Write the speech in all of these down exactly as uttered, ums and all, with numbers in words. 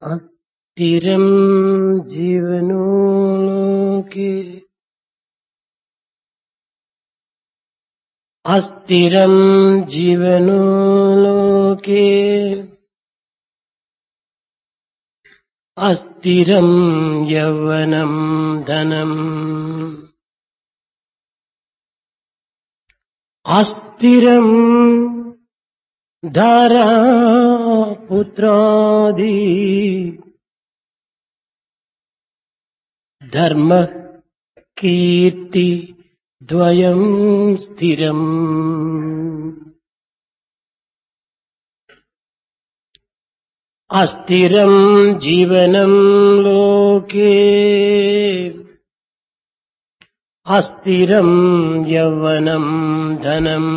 अस्थिरं जीवनोऽलोके अस्थिरं जीवनोऽलोके अस्थिरं यौवनं धनम् अस्थिरं धारा पुत्रादि धर्म कीर्ति द्वयं स्थिरम् अस्थिरं जीवनं लोके अस्थिरं यौवनं धनम्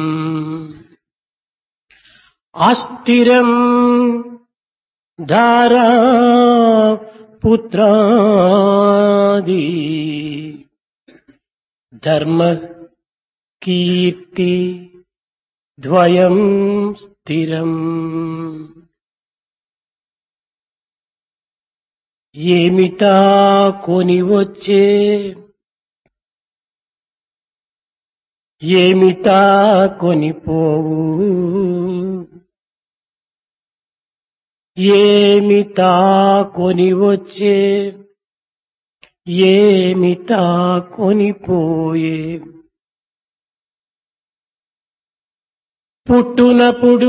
अस्थिरं धारा पुत्रादि धर्म कीर्ति द्वयं स्थिरम् ఏమితా కొని వచ్చే ఏమితా కొనిపోవు ఏమితా కొని వచ్చే ఏమితా కొనిపోయే పుట్టునప్పుడు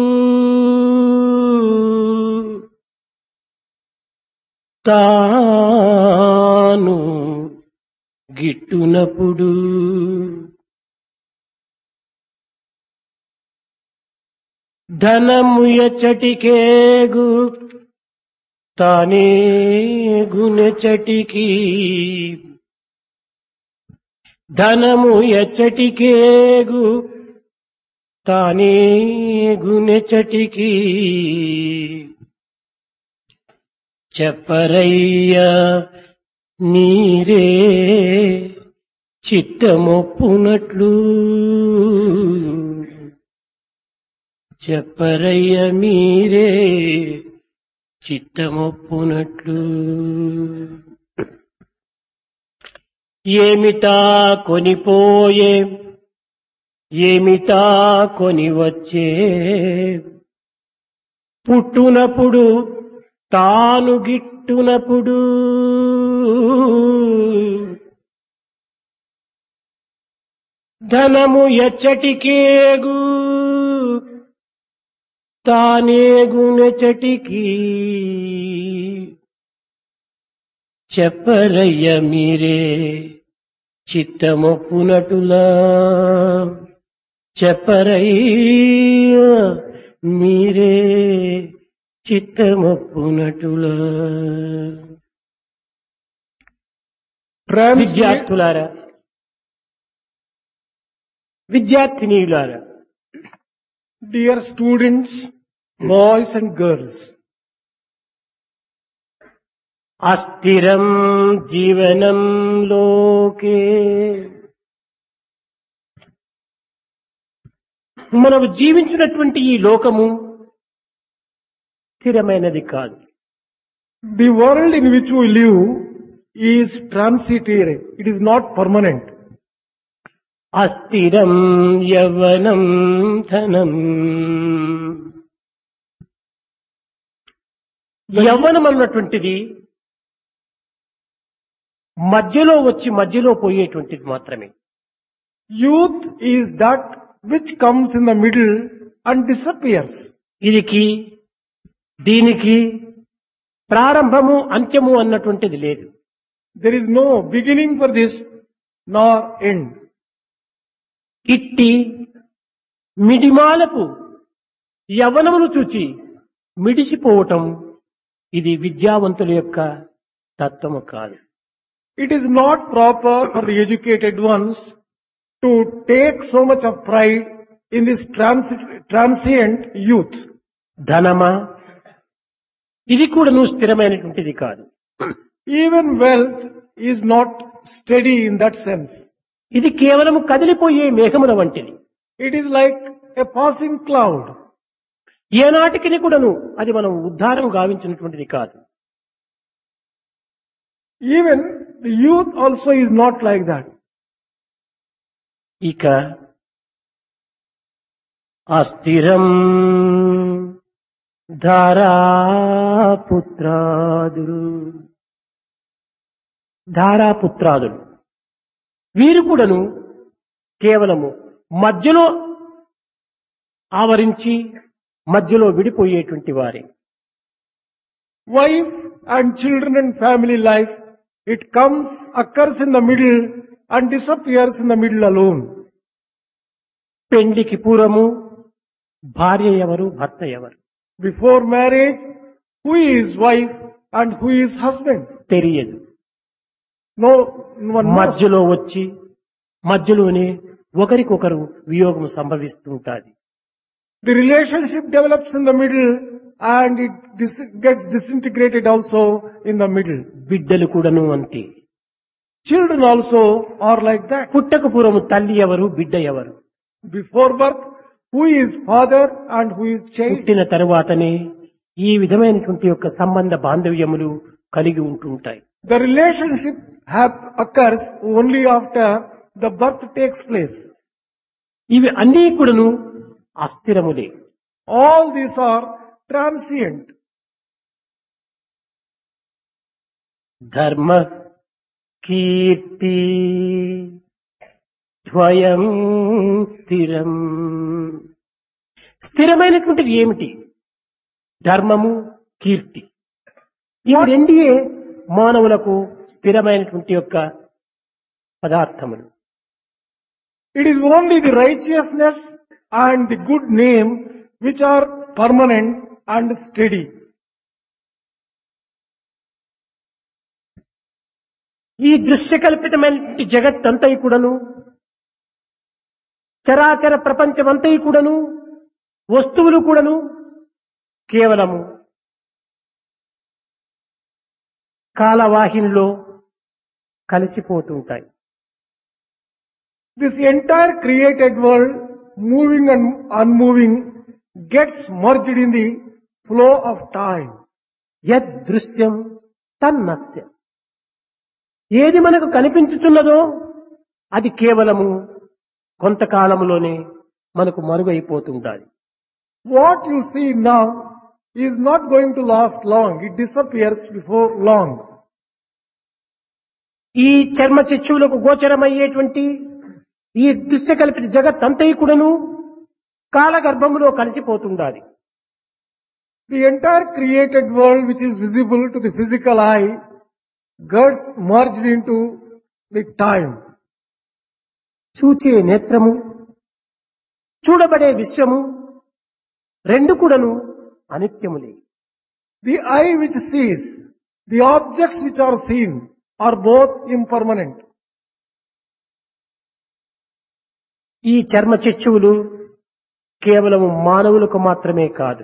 తాను గిట్టునప్పుడు ధనము ఎచ్చటికేగు తానే గుణెచటికి ధనము ఎచ్చటికేగు తానే గుణెచటికి చెప్పరయ్యా నీరే చిత్తమొప్పునట్లు చెప్పరయ్య మీరే చిత్తమొప్పునట్లు ఏమితా కొనిపోయే ఏమితా కొని వచ్చే పుట్టునప్పుడు తాను గిట్టునప్పుడు ధనము ఎచ్చటికేగు తానేగునెచటికి చెప్పరయ్య మీరే చిత్తమొప్పునటులా చెప్పరయ్య మీరే చిత్తమొప్పునటులా. విద్యార్థులారా, విద్యార్థినీయులారా, dear students, boys and girls, అస్థిరం జీవనం లోకే మనము జీవించినటువంటి ఈ లోకము స్థిరమైనది కాదు. the world in which we live is transitory, it is not permanent. అస్థిరం యవ్వనం ధనం. యవ్వనం అన్నటువంటిది మధ్యలో వచ్చి మధ్యలో పోయేటువంటిది మాత్రమే. Youth is that which comes in the middle and disappears. ఇదికి దీనికి ప్రారంభము అంత్యము అన్నటువంటిది లేదు. There is no beginning for this nor end. ఇట్టి మిడిమాలకు యవ్వనమును చూచి మిడిసిపోవటం ఇది విద్యావంతుల యొక్క తత్వము కాదు. It is not proper for the educated ones to take so much of pride in this transi- transient youth. ధనమా ఇది కూడా నువ్వు స్థిరమైనటువంటిది కాదు. Even wealth is not steady in that sense. ఇది కేవలం కదిలిపోయే మేఘముల వంటిది. It is like a passing cloud. ఏనాటికి కూడాను అది మనం ఉద్ధారం గావించినటువంటిది కాదు. Even the youth also is not like that. ఇక అస్థిరం ధారాపుత్రాదులు ధారాపుత్రాదులు వీరు కూడాను కేవలము మధ్యలో ఆవరించి మధ్యలో విడిపోయేటువంటి వారే. Wife and children and family life, it comes, occurs in the middle and disappears in the middle alone. పెండ్లికి పూర్వము భార్య ఎవరు, భర్త ఎవరు Before marriage, who is wife and who is husband? తెలియదు. No one knows. మధ్యలో వచ్చి మధ్యలోనే ఒకరికొకరు వియోగం సంభవిస్తుంటాది. The relationship develops in the middle and it dis- gets disintegrated also in the middle. బిడ్డలు కూడాను అంతే. Children also are like that. పుట్టక పూర్వము తల్లి ఎవరు, బిడ్డ ఎవరు. Before birth, who is father and who is child? పుట్టిన తరువాతనే ఈ విధమైనటువంటి యొక్క సంబంధ బాంధవ్యములు కలిగి ఉంటుంటాయి. The relationship hap- occurs only after the birth takes place. ఇవి అన్నీ కూడాను అస్థిరములే. All these are transient. ధర్మ కీర్తి ద్వయం స్థిరం. స్థిరమైనటువంటిది ఏమిటి? ధర్మము, కీర్తి. ఇవి రెండియే మానవులకు స్థిరమైనటువంటి యొక్క పదార్థములు. It is only the righteousness and the good name which are permanent and steady. ఈ దృశ్యకల్పితమైనటువంటి జగత్తంతా కూడాను, చరాచర ప్రపంచమంతా కూడాను, వస్తువులు కూడాను కేవలము కాలవాహినిలో కలిసిపోతుంటాయి. This entire created world, moving and unmoving, gets merged in the flow of time. యద్ దృశ్యం తన్నస్య. ఏది మనకు కనిపించుతున్నదో అది కేవలము కొంతకాలంలోనే మనకు మరుగైపోతుంటాది. What you see now is not going to last long. It disappears before long. ఈ చర్మ చక్షువులకు గోచరమయ్యేటువంటి ఈ దృశ్యకల్పిత జగత్తంతయు కూడాను కాలగర్భములో కలిసిపోతుండాలి. The entire created world which is visible to the physical eye gets merged into the time. చూచే నేత్రము, చూడబడే విశ్వము రెండు కూడాను అనిత్యములే. The eye which sees, the objects which are seen are both impermanent. ఈ చర్మ చక్షువులు కేవలం మానవులకు మాత్రమే కాదు.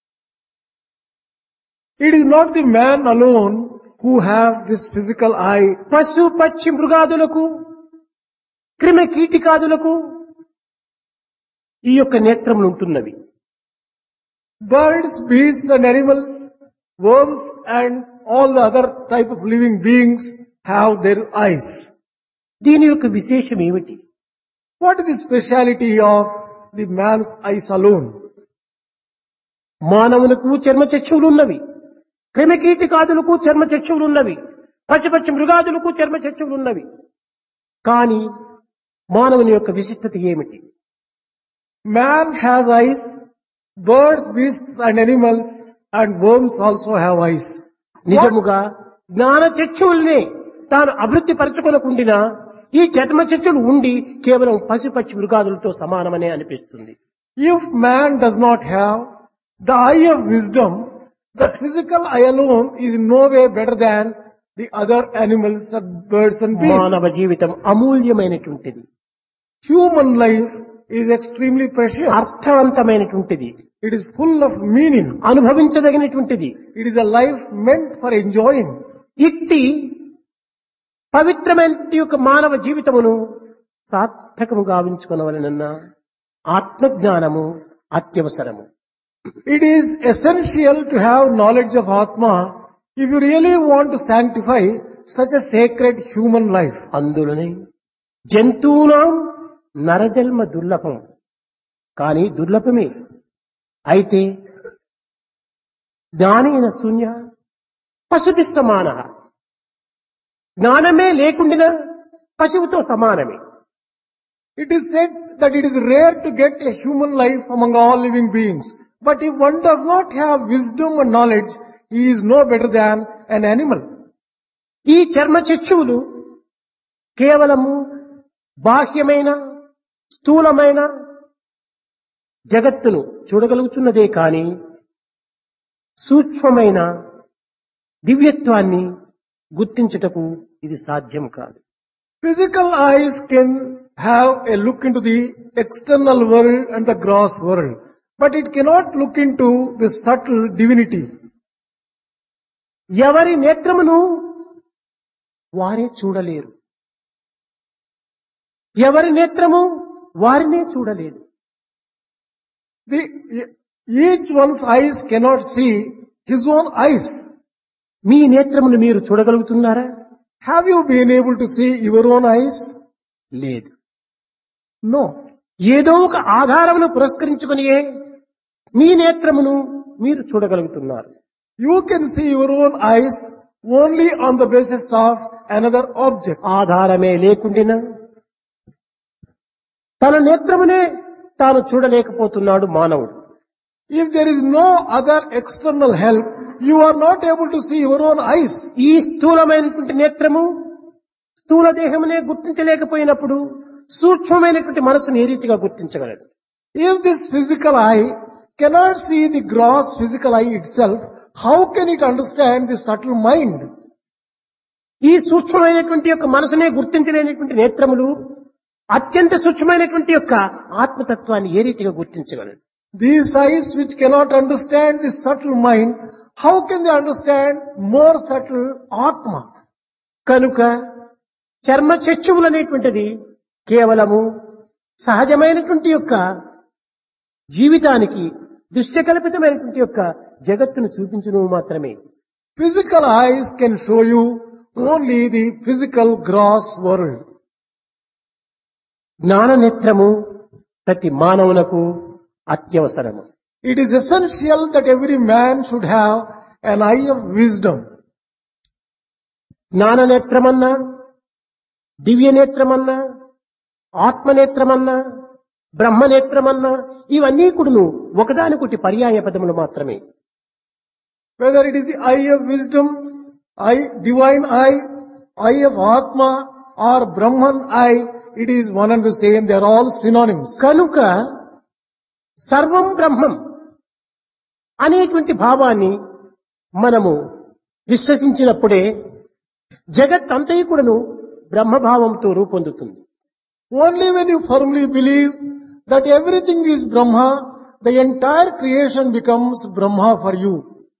It is not the man alone who has this physical eye. పశు పక్షి మృగాదులకు, క్రిమి కీటికాదులకు ఈ యొక్క నేత్రములు ఉంటున్నవి. Birds, beasts and animals, worms and all the other type of living beings have their eyes. దీని యొక్క విశేషం ఏమిటి? What is the speciality of the man's eyes alone? మానవులకు చర్మ చక్షువులు ఉన్నవి, క్రిమి కీటికాదులకు చర్మ చక్షువులు ఉన్నవి, పశుపక్షి మృగాదులకు చర్మ చక్షువులు ఉన్నవి. కానీ మానవుని యొక్క విశిష్టత ఏమిటి? Man has eyes, birds, beasts and animals and worms also have eyes. నిజముగా జ్ఞాన చక్షువుల్ని తాను అభివృద్ధి పరచుకొనకుండినా ఈ చర్మ చక్షులు ఉండి కేవలం పశుపక్షి మృగాదులతో సమానమనే అనిపిస్తుంది. If man does not have the eye of wisdom, the physical eye alone is in no way better than the other animals and birds and beasts. మానవ జీవితం అమూల్యమైనటువంటిది, Human life is extremely precious. అర్థవంతమైనటువంటిది, It is full of meaning. అనుభవించదగినటువంటిది. It is a life meant for enjoying. ఇట్టి పవిత్రమైన యొక్క మానవ జీవితమును సార్థకము గావించుకొనవలనన్న ఆత్మజ్ఞానము అత్యవసరము. It is essential to have knowledge of Atma if you really want to sanctify such a sacred human life. అందులోనే జంతువునాం నరజన్మ దుర్లభం, కానీ దుర్లభమే. అయితే జ్ఞానేన శూన్య పశుభి సమాన, జ్ఞానమే లేకుండా పశువుతో సమానమే. It is said that it is rare to get a human life among all living beings. But if one does not have wisdom and knowledge, he is no better than an animal. ఈ చర్మ చక్షువులు కేవలము బాహ్యమైన స్థూలమైన జగత్తును చూడగలుగుతున్నదే కాని సూక్ష్మమైన దివ్యత్వాన్ని గుర్తించుటకు ఇది సాధ్యం కాదు. Physical eyes can have a look into the external world and the gross world, but it cannot look into the subtle divinity. ఎవరి నేత్రమును వారే చూడలేరు, ఎవరి నేత్రము వారినే చూడలేదు. The, each one's eyes cannot see his own eyes. మీ నేత్రమును మీరు చూడగలుగుతున్నారా? Have you been able to see your own eyes? లేదు. No. ఏదో ఒక ఆధారమును పురస్కరించుకునియే మీ నేత్రమును మీరు చూడగలుగుతున్నారు. You can see your own eyes only on the basis of another object. ఆధారమే లేకుండినా తన నేత్రమునే తాను చూడలేకపోతున్నాడు మానవుడు. If there is no other external help, you are not able to see your own eyes. ఈ స్థూలమైనటువంటి నేత్రము స్థూల దేహమునే గుర్తించలేకపోయినప్పుడు సూక్ష్మమైనటువంటి మనసును ఏ రీతిగా గుర్తించగలదు? If this physical eye cannot see the gross physical eye itself, how can it understand the subtle mind? ఈ సూక్ష్మమైనటువంటి యొక్క మనసునే గుర్తించలేనటువంటి నేత్రములు అత్యంత సూక్ష్మమైనటువంటి యొక్క ఆత్మతత్వాన్ని ఏ రీతిగా గుర్తించగలదు? These eyes which cannot understand the subtle mind, how can they understand more subtle Atma? కనుక చర్మ చక్షువులు అనేటువంటిది కేవలము సహజమైనటువంటి యొక్క జీవితానికి దృశ్యకల్పితమైనటువంటి యొక్క జగత్తును చూపించును మాత్రమే. Physical eyes can show you only the physical gross world. జ్ఞాన నేత్రము ప్రతి మానవునకు అత్యవసరము. It is essential that every man should have an eye of wisdom. జ్ఞాన నేత్రమన్నా, దివ్య నేత్రమన్నా, ఆత్మనేత్రమన్నా, బ్రహ్మనేత్రమన్నా ఇవన్నీ కూడాను ఒకదానికొకటి పర్యాయ పదములు మాత్రమే. Whether it is the eye of wisdom, eye, divine eye, eye of Atma or Brahman eye, it is one and the same. They are all synonyms. కనుక సర్వం బ్రహ్మం అనేటువంటి భావాన్ని మనము విశ్వసించినప్పుడే జగత్ అంతయు కూడాను బ్రహ్మభావంతో రూపొందుతుంది. Only when you firmly believe that everything is Brahma, the entire creation becomes Brahma for you.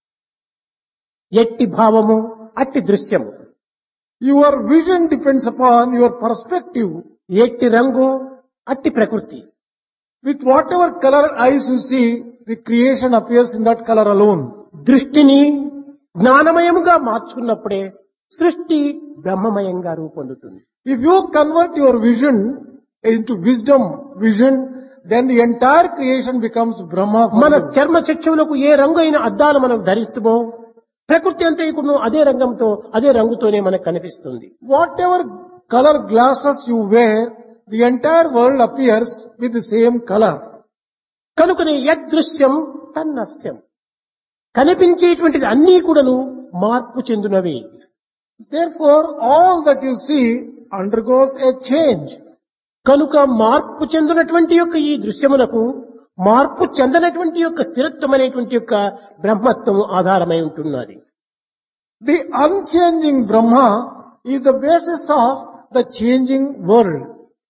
ఎట్టి భావము అట్టి దృశ్యము, Your vision depends upon your perspective. ఎట్టి రంగు అట్టి ప్రకృతి. With whatever color eyes you see, the creation appears in that color alone. దృష్టిని జ్ఞానమయముగా మార్చుకున్నప్పుడే సృష్టి బ్రహ్మమయంగా రూపొందుతుంది. If you convert your vision into wisdom vision, then the entire creation becomes Brahma for మన you. చర్మ చక్షువులకు ఏ రంగు అయిన అద్దాలు మనం ధరిస్తామో ప్రకృతి అంతయుకును అదే రంగంతో అదే రంగుతోనే మనకు కనిపిస్తుంది. Whatever color glasses you wear, the entire world appears with the same color. కనుకనే యదృశ్యం తన్నస్యం, కనిపించేటువంటిది అన్నీ కూడాను మార్పు చెందునవి. Therefore, all that you see undergoes a change. కనుక మార్పు చెందినటువంటి యొక్క ఈ దృశ్యమునకు మార్పు చెందనటువంటి యొక్క స్థిరత్వం అనేటువంటి యొక్క బ్రహ్మత్వం ఆధారమై ఉంటున్నది. The unchanging Brahma is the basis of the changing world.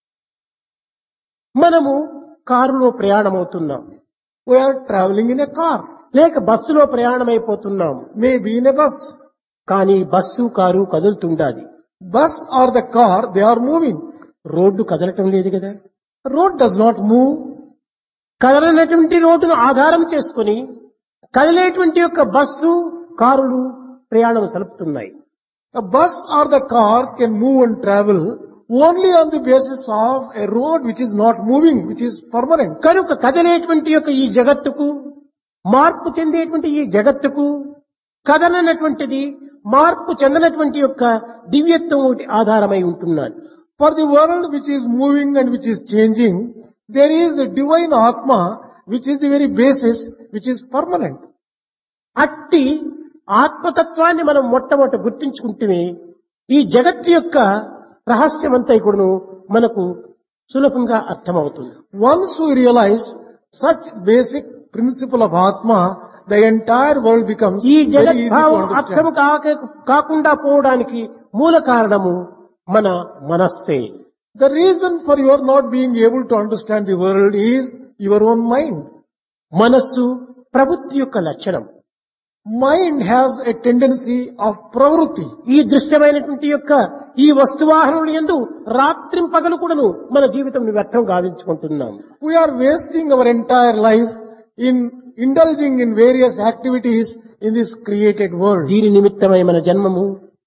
మనము కారులో ప్రయాణమవుతున్నాం, We are traveling in a car, లేక బస్సులో ప్రయాణమైపోతున్నాం. maybe in a bus. కానీ బస్సు కారు కదులుతుండాది. Bus or the car, they are moving. Road కదలటం లేదు కదా. Road does not move. కదలనటువంటి రోడ్డును ఆధారం చేసుకుని కదిలేటువంటి యొక్క బస్సు కారులు ప్రయాణం సలుపుతున్నాయి. A bus or the car can move and travel only on the basis of a road which is not moving, which is permanent. కనుక కదిలేటువంటి యొక్క ఈ జగత్తుకు, మార్పు చెందేటువంటి ఈ జగత్తుకు కదలనటువంటిది మార్పు చెందనటువంటి యొక్క దివ్యత్వం ఒకటి ఆధారమై ఉంటున్నాడు. For the world which is moving and which is changing, there is a divine Atma which is the very basis which is permanent. అట్టి ఆత్మతత్వాన్ని మనం మొట్టమొదట గుర్తించుకుంటే ఈ జగత్తు యొక్క రహస్యమంతా కూడాను మనకు సులభంగా అర్థమవుతుంది. Once we realize such basic principle of Atma, the entire world becomes ఈ very జగత్ easy to భావం అర్థం understand. కాక కాకుండా పోవడానికి మూల కారణము మన మనస్సే. The reason for your not being able to understand the world is your own mind. మనస్సు ప్రవృత్తి యొక్క లక్షణం. Mind has a tendency of pravruti. ఈ దృశ్యమైనటువంటి యొక్క ఈ వస్తువాహనముల యందు రాత్రింపగలు కూడాను మన జీవితం వ్యర్థం గావించుకుంటున్నాం. We are wasting our entire life in indulging in various activities in this created world. దీని నిమిత్తమై మన జన్మము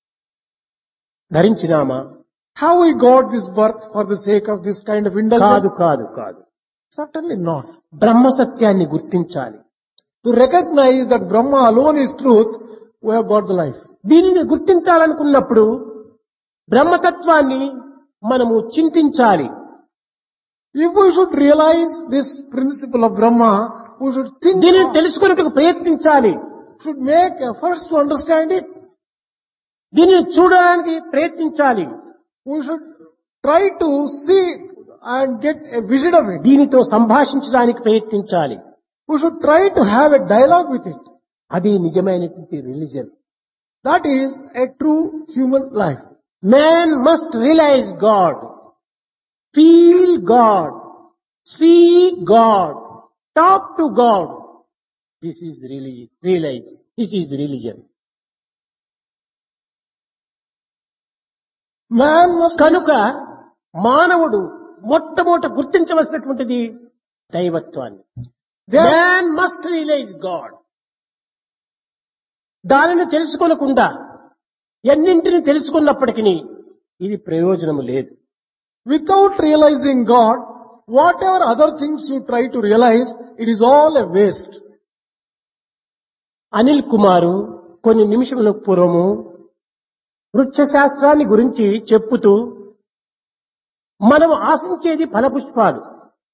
ధరించినామా? Have we got this birth for the sake of this kind of కాదు indulgence? కాదు కాదు. Certainly not. బ్రహ్మ సత్యాన్ని గుర్తించాలి. To recognize that Brahma alone is truth, we have got the life. దీనిని గుర్తించాలనుకున్నప్పుడు బ్రహ్మతత్వాన్ని మనము చింతించాలి. If we should realize this principle of Brahma, we should think, దీనిని తెలుసుకున్నట్టుకు ప్రయత్నించాలి. should make efforts to understand it. దీనిని చూడడానికి ప్రయత్నించాలి. We should try to see and get a vision of it. దీనితో సంభాషించడానికి ప్రయత్నించాలి. We should try to have a dialogue with it. అది నిజమైనటువంటి religion. That is a true human life. Man must realise God, feel God, see God, talk to God. This is realise, this is religion. Man must కనుక మానవుడు మొట్టమొదట గుర్తించవలసినటువంటిది దైవత్వాన్ని. Man must realise God. దానిని తెలుసుకోనకుండా ఎన్నింటిని తెలుసుకున్నప్పటికీ ఇది ప్రయోజనము లేదు. Without realizing God, whatever other things you try to realize, it is all a waste. Anil కుమారు కొన్ని నిమిషముల పూర్వము వృక్షశాస్త్రాన్ని గురించి చెప్పుతూ మనం ఆశించేది ఫలపుష్పాలు.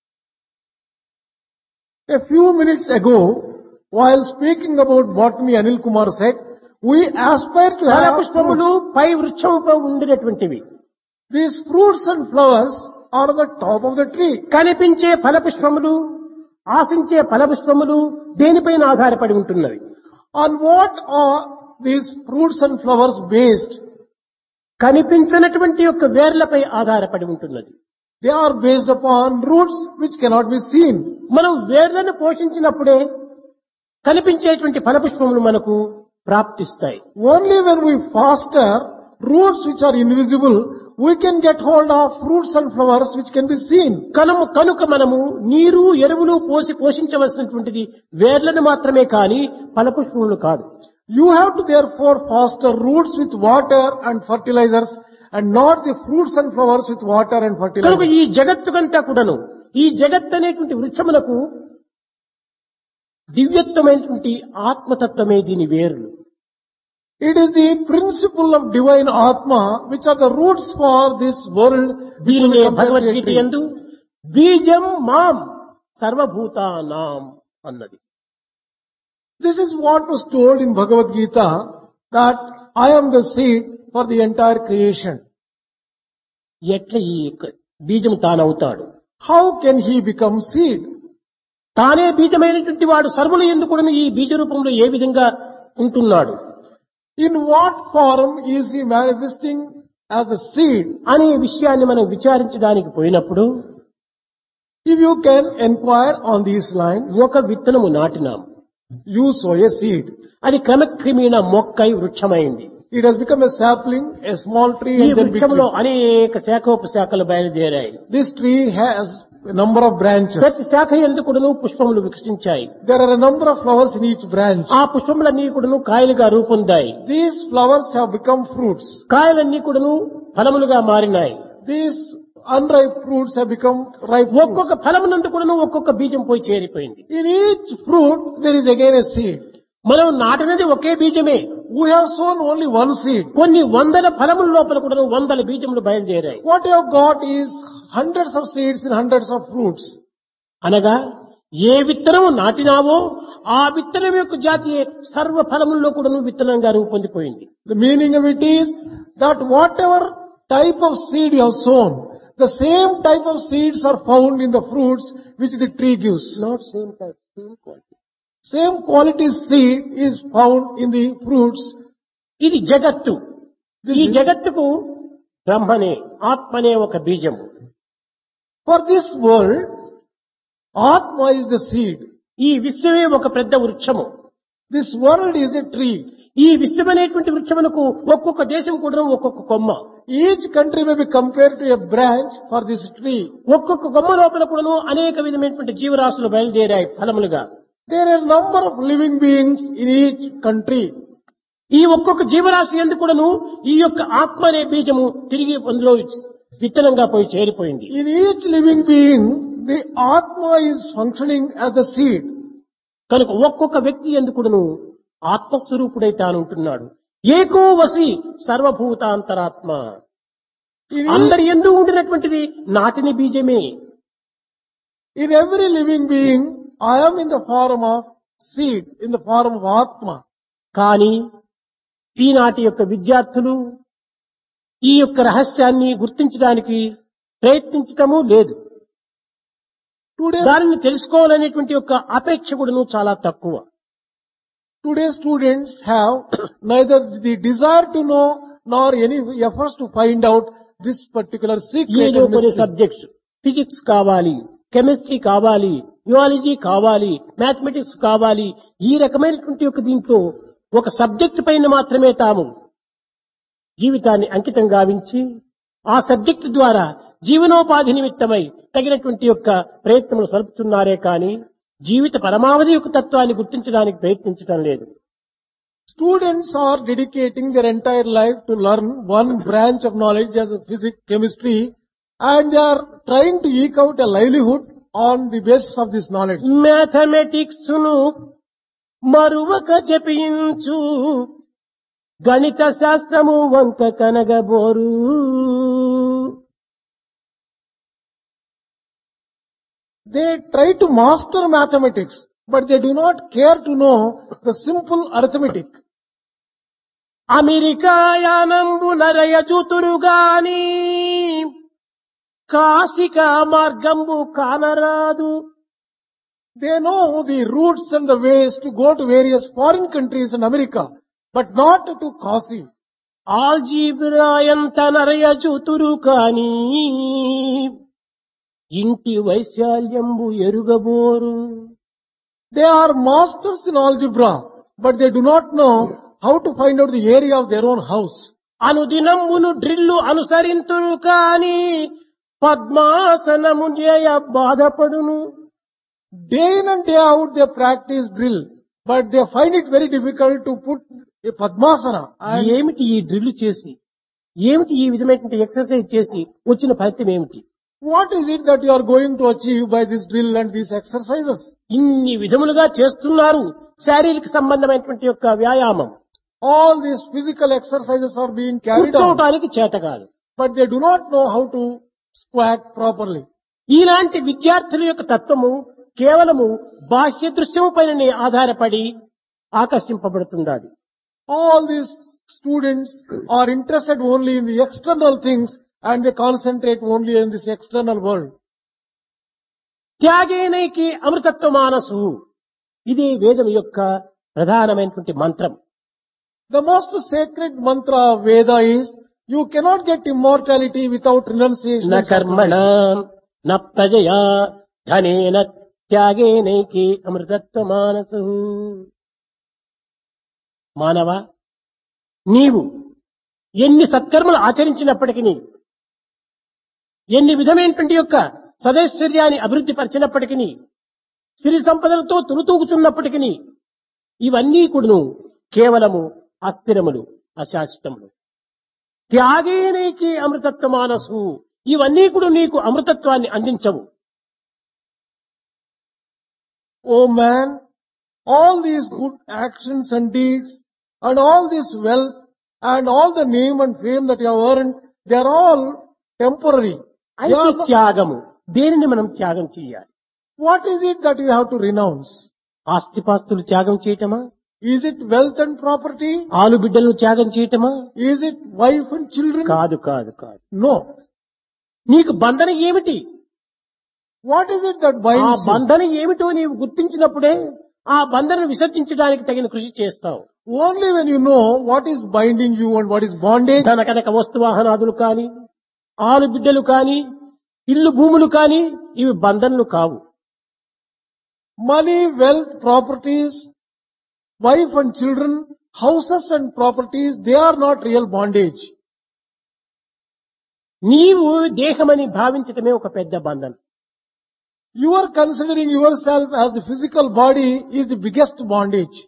A few minutes ago, while speaking about botany, Anil Kumar said, we aspire to have ఫలపుష్పములు fruits. Pi వృక్షముపై ఉండినటువంటివి. These fruits and flowers are on the top of the tree. కనిపించే ఫలపుష్పములు, ఆశించే ఫలపుష్పములు దేనిపైన ఆధారపడి ఉంటున్నవి? On what are these fruits and flowers based? కనిపించినటువంటి యొక్క వేర్లపై ఆధారపడి ఉంటున్నది. They are based upon roots which cannot be seen. మనం వేర్లను పోషించినప్పుడే కనిపించేటువంటి ఫలపుష్పములు మనకు ప్రాప్తిస్తాయి. Only when we foster roots which are invisible, we can get hold of fruits and flowers which can be seen. కనుక కనుక మనము నీరు ఎరువులు పోసి పోషించవలసినటువంటిది వేర్లను మాత్రమే కానీ ఫలపుష్పములు కాదు. You have to therefore foster roots with water and fertilizers and not the fruits and flowers with water and కనుక fertilizers. ఈ జగత్తుకంతా కూడాను ఈ జగత్ అనేటువంటి వృక్షములకు దివ్యత్వమైనటువంటి ఆత్మతత్వమే దీని వేర్లు. It is the principle of divine Atma which are the roots for this world. దీనినే భగవద్గీత యందు బీజం మాం సర్వభూతానాం అన్నది. This is what was told in Bhagavad Gita, that I am the seed for the entire creation. ఎట్లా ఈ యొక్క బీజం తానవుతాడు? How can he become seed? తానే బీజమైనటువంటి వాడు సర్వుల యందు కూడా ఈ బీజ రూపంలో ఏ విధంగా ఉంటున్నాడు In what form is he manifesting as the seed? అనే విషయాన్ని మనం విచారించడానికి పోయినప్పుడు If you can inquire on these lines, ఒక విత్తనము నాటినాం. you sow a seed. అది క్రమక్రమేణ మొక్కై వృక్షమైంది. It has become a sapling, a small tree, ఈ and then big వృక్షంలో tree. అనేక శాఖోపశాఖలు బయలుదేరాయి. This tree has a number of branches. ప్రతి శాఖ ఎందుకును పుష్పములు వికసించాయి. There are a number of flowers in each branch. ఆ పుష్పములన్నీ కూడాను కాయలుగా రూపొందాయి. These flowers have become fruits. కాయలన్నీ కూడాను ఫలములుగా మారినాయి. These unripe fruits have become ripe fruits. ఒక్కొక్క ఫలమునందు కూడాను ఒక్కొక్క బీజం పోయి చేరిపోయింది. In each fruit there is again a seed. మనం నాటినది ఒకే బీజమే. We have sown only one seed. కొన్ని వందల ఫలముల లోపల కూడాను వందల బీజములు బయలుదేరాయి. What you have got is hundreds of seeds in hundreds of fruits. అనగా ఏ విత్తనము నాటినావో ఆ విత్తనం యొక్క జాతి సర్వ ఫలముల్లో కూడాను విత్తనంగా రూపొందిపోయింది. The meaning of it is that whatever type of seed you have sown, the same type of seeds are found in the fruits which the tree gives. Not same type, same quality. Same quality seed is found in the fruits. ఇది జగత్తు. This ఈ is- జగత్తుకు బ్రహ్మనే ఆత్మనే ఒక బీజము. For this world, Atma is the seed. ఈ విశ్వమే ఒక పెద్ద వృక్షము. This world is a tree. ఈ విశ్వమనేటువంటి వృక్షమునకు ఒక్కొక్క దేశం కూడా ఒక్కొక్క కొమ్మ. Each country may be compared to a branch for this tree. ఒక్కొక్క కొమ్మ లోపల కూడాను అనేక విధమైనటువంటి జీవరాశులు బయలుదేరాయి ఫలములుగా. There are a number of living beings in each country. ఈ ఒక్కొక్క జీవరాశి ఎందుకు కూడాను ఈ యొక్క ఆత్మ అనే బీజము తిరిగి అందులో విత్తనంగా పోయి చేరిపోయింది. In each living being, the Atma is functioning as the seed. కనుక ఒక్కొక్క వ్యక్తి ఎందుకు కూడాను ఆత్మస్వరూపుడై తాను ఉంటున్నాడు. ఏకో వసి సర్వభూతాంతరాత్మ. In, అందరి ఎందు ఉండినటువంటిది నాటిని బీజమే. in every living being, I am in the form of seed, in the form of Atma. కానీ ఈనాటి యొక్క విద్యార్థులు ఈ యొక్క రహస్యాన్ని గుర్తించడానికి ప్రయత్నించటము లేదు. Today, దానిని తెలుసుకోవాలనేటువంటి యొక్క అపేక్ష కూడాను చాలా తక్కువ. today students have neither the desire to know nor any efforts to find out this particular secret ఏదో and కొన్ని mystery. సబ్జెక్ట్స్ ఫిజిక్స్ కావాలి, కెమిస్ట్రీ కావాలి, జియాలజీ కావాలి, మ్యాథమెటిక్స్ కావాలి, ఈ రకమైనటువంటి యొక్క దీంట్లో ఒక సబ్జెక్ట్ పైన మాత్రమే తాము జీవితాన్ని అంకితం గావించి ఆ సబ్జెక్ట్ ద్వారా జీవనోపాధి నిమిత్తమై తగినటువంటి యొక్క ప్రయత్నములు సలుపుతున్నారే కానీ జీవిత పరమావధి యొక్క తత్వాన్ని గుర్తించడానికి ప్రయత్నించడం లేదు. Students are dedicating their entire life to learn one branch of knowledge as a physics, chemistry, and they are trying to eke out a livelihood on the basis of this knowledge. Mathematics ను మరువక జపించు గణిత శాస్త్రము వంక కనగబోరు. They try to master mathematics, but they do not care to know the simple arithmetic. America యానంబు నరయ చూతురుగాని కాశిక మార్గంబు కానరాదు. They know the routes and the ways to go to various foreign countries in America, but not to Kashi. Algebra ఎంత నరయ చూతురు కాని ఇంటి వైశాల్యంబు ఎరుగబోరు. They are masters in algebra, but they do not know how to find out the area of their own house. అనుదినమును drill అనుసరింతురు కాని పద్మాసనము చేయ బాధపడును. Day in and day out they practice drill, but they find it very difficult to put a Padmasana. And ఏమిటి ఈ drill చేసి, ఏమిటి ఈ విధమైనటువంటి ఎక్సర్సైజ్ చేసి వచ్చిన ఫలితం ఏమిటి? what is it that you are going to achieve by this drill and these exercises? ఇన్ని విధములుగా చేస్తున్నారు శారీరక సంబంధమైనటువంటి యొక్క వ్యాయామం. All these physical exercises are being carried out, కూర్చోవటానికి చేత కాదు. but they do not know how to squat properly. ఇలాంటి విద్యార్థుల యొక్క తత్వము కేవలము బాహ్య దృశ్యము పైననే ఆధారపడి ఆకర్షింపబడుతుండాలి. All these students are interested only in the external things and they concentrate only in this external world. త్యాగేనైకి అమృతత్వ మానసు, ఇది వేదం యొక్క ప్రధానమైనటువంటి మంత్రం. The most sacred mantra of Veda is, you cannot get immortality without renunciation. న and కర్మణ sacrifice. న ప్రజయా ధనేన త్యాగేనైకి అమృతత్వ మానసు. మానవ, నీవు ఎన్ని సత్కర్మలు ఆచరించినప్పటికీ, ఎన్ని విధమైనటువంటి యొక్క సదైశ్వర్యాన్ని అభివృద్ధి పరిచినప్పటికీ సిరి సంపదలతో తులుతూగుచున్నప్పటికీ ఇవన్నీ కూడాను కేవలము అస్థిరములు, అశాశ్వతములు. త్యాగేనేకి అమృతత్వ మానసు, ఇవన్నీ కూడా నీకు అమృతత్వాన్ని అందించవు. Oh man, all these good actions and deeds and all this wealth and all the name and fame that you have earned, they are all temporary. They అయితే are not- త్యాగము, దేనిని మనం త్యాగం చేయాలి? What is it that you have to renounce? ఆస్తిపాస్తులు త్యాగం చేయటమా? Is it wealth and property? ఆలు బిడ్డలను త్యాగం చేయటమా? Is it wife and children? కాదు కాదు కాదు. No. నీకు బంధన ఏమిటి? What is it that ఆ binds you? బంధన ఏమిటో నీవు గుర్తించినప్పుడే ఆ బంధనను విసర్జించడానికి తగిన కృషి చేస్తావు. Only when you know what is binding you and what is bondage, ధన కనక వస్తు వాహనాదులు కాని, ఆలు బిడ్డలు కాని, ఇల్లు భూములు కాని, ఇవి బంధనలు కావు. money, wealth, properties, wife and children, houses and properties, they are not real bondage. నీవు దేహమని భావించటమే ఒక పెద్ద బంధన. You are considering yourself as the physical body is the biggest bondage.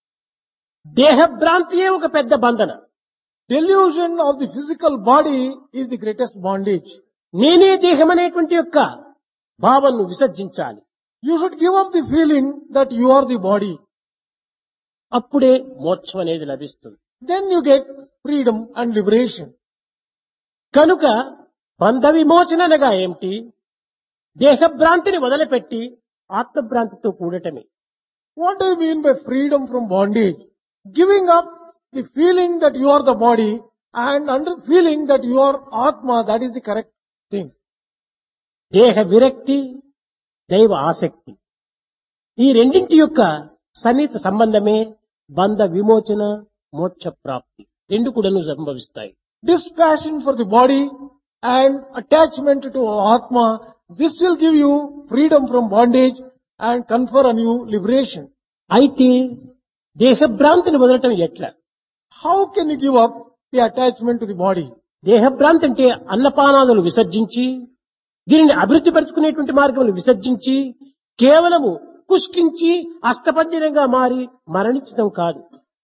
దేహభ్రాంతియే ఒక పెద్ద బంధన. Delusion of the physical body is the greatest bondage. నేనే దేహమనేటువంటి యొక్క భావనను విసర్జించాలి. You should give up the feeling that you are the body. అప్పుడే మోక్షం అనేది లభిస్తుంది. Then you get freedom and liberation. కనుక బంధ విమోచన అనగా ఏమిటి? దేహభ్రాంతిని వదిలిపెట్టి ఆత్మభ్రాంతితో కూడటమే. What do you mean by freedom from bondage? Giving up the feeling that you are the body and under feeling that you are Atma, that is the correct thing. దేహ విరక్తి, దైవ ఆసక్తి, ఈ రెండింటి యొక్క సన్నిహిత సంబంధమే బంధ విమోచన, మోక్ష ప్రాప్తి రెండు కూడాను సంభవిస్తాయి. Dispassion for the body and attachment to Atma, this will give you freedom from bondage and confer on you liberation. అయితే దేహభ్రాంతిని వదలటం ఎట్లా? How can you give up the attachment to the body? దేహభ్రాంతి అంటే అన్నపానాదులు విసర్జించి, దీనిని అభివృద్ధి పరుచుకునేటువంటి మార్గములు విసర్జించి, కేవలము కుష్కించి అష్టపంజరంగా మారి మరణించడం కాదు.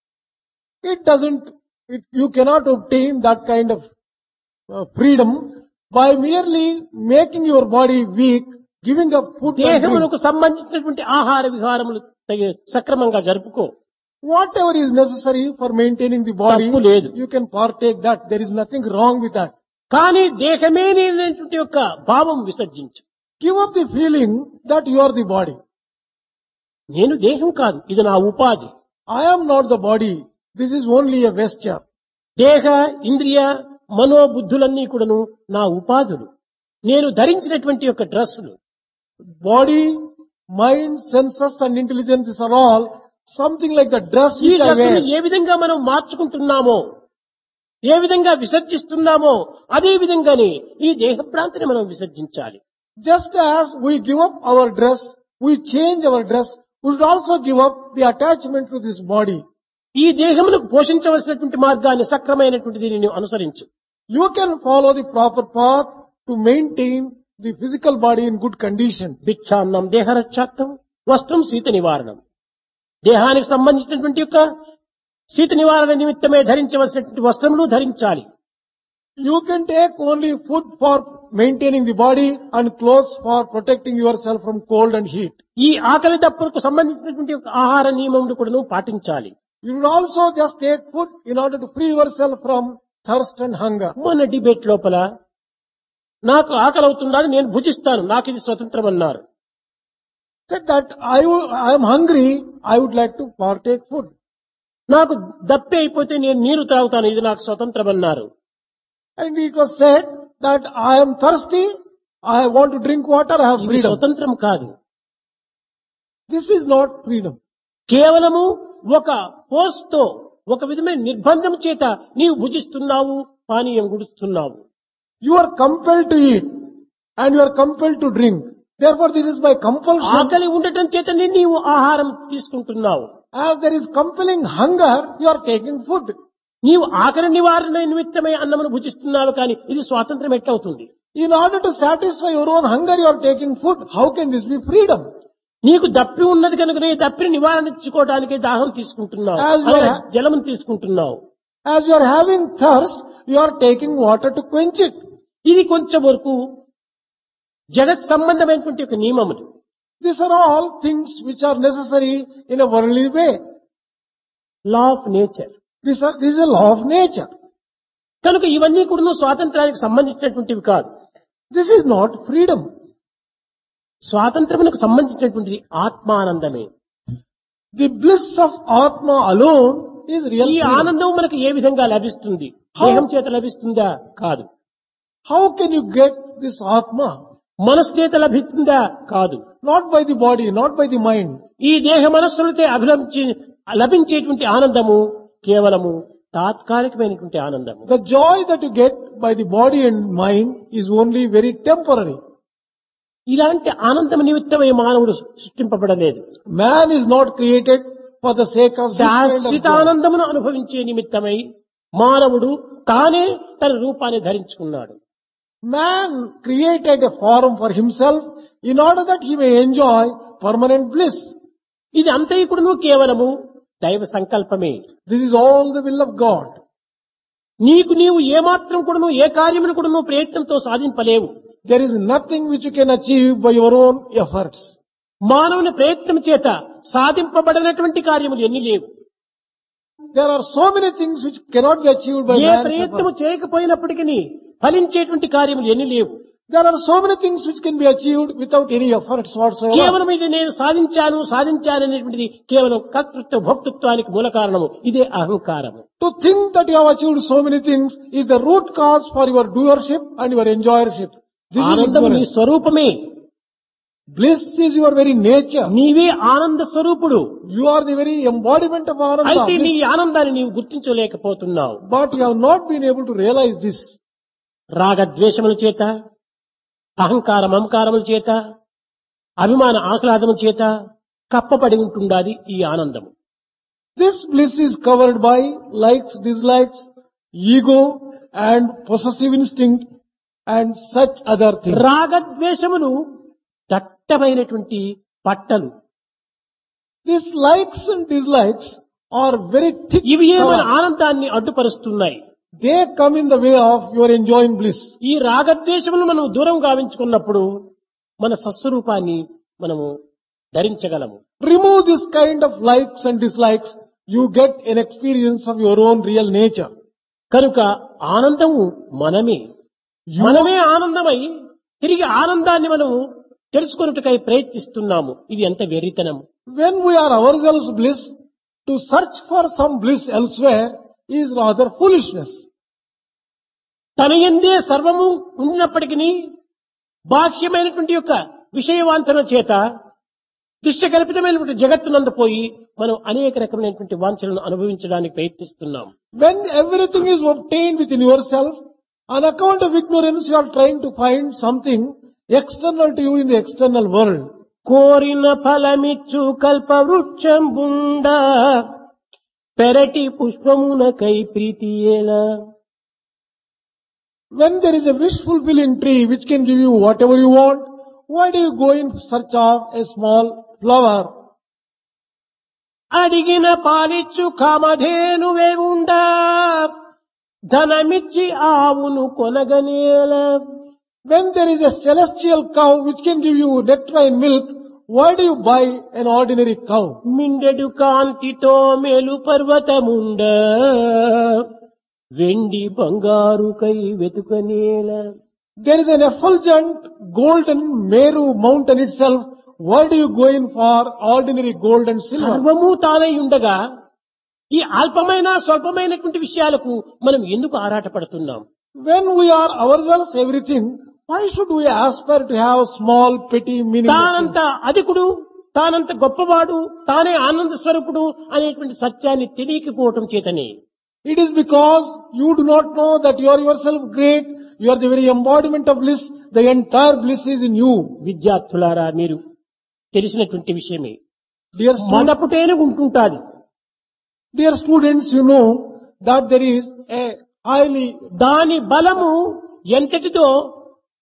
It doesn't, it, you cannot obtain that kind of uh, freedom by merely making your body weak, giving up food and drink. దేహములకు సంబంధించినటువంటి ఆహార విహారములు తగి- సక్రమంగా జరుపుకో. Whatever is necessary for maintaining the body, తప్పు లేదు. you can partake that. There is nothing wrong with that. కానీ దేహమే నేనటువంటి యొక్క భావం విసర్జించు. Give up the feeling that you are the body. నేను దేహం కాదు, ఇది నా ఉపాధి. I am not the body. This is only a vesture. దేహ, ఇంద్రియ, మనోబుద్ధులన్నీ కూడాను నా ఉపాధులు. నేను ధరించినటువంటి యొక్క డ్రెస్సులు. Body, mind, senses and intelligences are all something like the dress ఈ which I డ్రెస్సులు wear. ఏ విధంగా మనం మార్చుకుంటున్నామో, ఏ విధంగా విసర్జిస్తున్నామో, అదే విధంగానే ఈ దేహభ్రాంతిని మనం విసర్జించాలి. Just as we give up our dress, we change our dress, we should also give up the attachment to this body. ఈ దేహమును పోషించవలసినటువంటి మార్గాన్ని సక్రమైనటువంటి దీనిని అనుసరించు. You can follow the proper path to maintain the physical body in good condition. భిక్షాన్నం దేహరక్షార్థం, వస్త్రం శీత నివారణం. దేహానికి సంబంధించినటువంటి యొక్క శీత నివారణ నిమిత్తమే ధరించవలసినటువంటి వస్త్రములు ధరించాలి. You can take only food for maintaining the body and clothes for protecting yourself from cold and heat. ఈ ఆకలి దప్పులకు సంబంధించినటువంటి యొక్క ఆహార నియమములు కూడా పాటించాలి. You should also just take food in order to free yourself from thirst and hunger. మొన్న debate లోపల నాకు ఆకలి అవుతుందా, నేను భుజిస్తాను, నాకు ఇది స్వతంత్రం అన్నారు. Said that I, wo- I am hungry, I would like to partake food. నాకు దప్పి అయిపోతే నేను నీరు త్రాగుతాను, ఇది నాకు స్వతంత్రం అన్నారు. And it was said that I am thirsty, I want to drink water, I have ఇది freedom. స్వతంత్రం కాదు. This is not freedom. కేవలము ఒక ఫోర్స్ తో, ఒక విధమైన నిర్బంధం చేత నీవు భుజిస్తున్నావు, పానీయం గుడుస్తున్నావు. You are compelled to eat and you are compelled to drink. Therefore this is by compulsion. ఆకలి ఉండటం చేతనే నీవు ఆహారం తీసుకుంటున్నావు. As there is compelling hunger, you are taking food. నీవు ఆకలి నివారణ నిమిత్తమై అన్నమును భుజిస్తున్నావు, కానీ ఇది స్వాతంత్రం ఎట్లవుతుంది? In order to satisfy your own hunger, you are taking food. How can this be freedom? నీకు దప్పి ఉన్నది కనుకనే దప్పిని నివారించుకోవడానికి దాహం తీసుకుంటున్నావు, As you అలాగే are- జలము తీసుకుంటున్నావు. As you are having thirst, you are taking water to quench it. ఇది కొంచెం వరకు జగత్ సంబంధమైనటువంటి ఒక నియమములు. These are all things which are necessary in a worldly way. Law of nature. These are, this is a law of nature. కనుక ఇవన్నీ కూడా స్వాతంత్రానికి సంబంధించినటువంటివి కాదు. This is not freedom. స్వాతంత్రమునకు సంబంధించినటువంటిది ఆత్మానందమే. The bliss of Atma alone is real ఈ freedom. ఆనందం మనకు ఏ విధంగా లభిస్తుంది? దేహం చేత లభిస్తుందా? కాదు. How can you get this Atma? మనసు చేత లభిస్తుందా? కాదు. Not by the body, not by the mind. ఈ దేహ మనస్సులతో అభిలభించి లభించేటువంటి ఆనందము కేవలము తాత్కాలికమైనటువంటి ఆనందము. The joy that you get by the body and mind is only very temporary. ఇలాంటి ఆనందం నిమిత్తమై మానవుడు సృష్టింపబడలేదు. Man is not created for the sake of this kind of శాశ్వత joy. ఆనందమును అనుభవించే నిమిత్తమై మానవుడు తానే తన రూపాన్ని ధరించుకున్నాడు. Man created a form for himself in order that he may enjoy permanent bliss. ఇది అంతైకుడును కేవలము దైవ సంకల్పమే. This is all the will of God. నీకు నీవు ఏమాత్రం కూడాను ఏ కార్యమును కూడాను ప్రయత్నంతో సాధింపలేవు. There is nothing which you can achieve by your own efforts. మానవుని ప్రయత్నం చేత సాధింపబడినటువంటి కార్యములు ఎన్ని లేవు. There are so many things which cannot be achieved by A man's ప్రయత్నము effort. చేయకపోయినప్పటికీ ఫలించేటువంటి కార్యములు ఎన్ని లేవు. There are so many things which can be achieved without any efforts whatsoever. కేవలం ఇది నేను సాధించాను సాధించాను అనేటువంటిది కేవలం కర్తృత్వ భోక్తృత్వానికి మూల కారణము. ఇదే అహంకారము. To think that you have achieved so many things is the root cause for your doership and your enjoyership. This is ఆనందము నీ ignorance. స్వరూపమే. Bliss is your very nature. నీవే ఆనంద స్వరూపుడు. You are the very embodiment of Ananda. అయితే నీ bliss. ఆనందాన్ని నీవు గుర్తించలేకపోతున్నావు. But you have not been able to realize this. రాగద్వేషముల చేత, అహంకార మమకారముల చేత, అభిమాన ఆహ్లాదముల చేత కప్పబడి ఉంటుండాది ఈ ఆనందము. This bliss is covered by likes, dislikes, ego and possessive instinct and such other things. రాగద్వేషములు దట్టమైనటువంటి పట్టలు. These likes and dislikes are very thick. ఇవి మన cover. ఆనందాన్ని అడ్డుపరుస్తున్నాయి. They come in the way of your enjoying bliss. ఈ రాగద్వేషములు మనం దూరం గావించుకున్నప్పుడు మన స్వస్వరూపాన్ని మనము ధరించగలము. Remove this kind of likes and dislikes, you get an experience of your own real nature. కనుక ఆనందము మనమే. You, మనమే ఆనందమై తిరిగి ఆనందాన్ని మనము తెలుసుకొనుటకై ప్రయత్నిస్తున్నాము. ఇది ఎంత వెర్రితనం. when we are ourselves bliss, to search for some bliss elsewhere is rather foolishness. తన యందే సర్వము ఉన్నప్పటికీ బాహ్యమైనటువంటి యొక్క విషయవాంఛన చేత దృశ్యకల్పితమైనటువంటి జగత్తునందు పోయి మనం అనేక రకమైనటువంటి వాంఛలను అనుభవించడానికి ప్రయత్నిస్తున్నాం. When everything is obtained within yourself, on account of ignorance you are trying to find something external to you in the external world. కోరిన ఫలమిచ్చు కల్ప వృక్షం బుండ పెరటి పుష్పమునకై ప్రీతి ఎలా. When there is a wish fulfilling tree which can give you whatever you want, why do you go in search of a small flower? అడిగిన పాలిచ్చు కామధేనువే ఉండా ధనమిచ్చి ఆవును కొనగనేల. When there is a celestial cow which can give you nectar and milk, why do you buy an ordinary cow? మిండెడు కాంతితో మేలు పర్వతముండ వెండి బంగారుకై వెతుకనేల. There is an effulgent golden Meru mountain itself. Why do you go in for ordinary gold and silver? సర్వము తానై ఉండగా ఈ అల్పమైన స్వల్పమైనటువంటి విషయాలకు మనం ఎందుకు ఆరాటపడుతున్నాం? When we are ourselves everything, why should we aspire to have small, petty, meaningless తానంత things? అధికుడు, తానంత గొప్పవాడు, తానే ఆనంద స్వరూపుడు అనేటువంటి సత్యాన్ని తెలియకపోవటం చేతనే. It is because you do not know that you are yourself great, you are the very embodiment of bliss, the entire bliss is in you. విద్యార్థులారా, మీరు తెలిసినటువంటి విషయమే. Dear, stu- మొదపుటేనే ఉంటుంటాది. dear students, you know that there is a highly, దాని బలము ఎంతటితో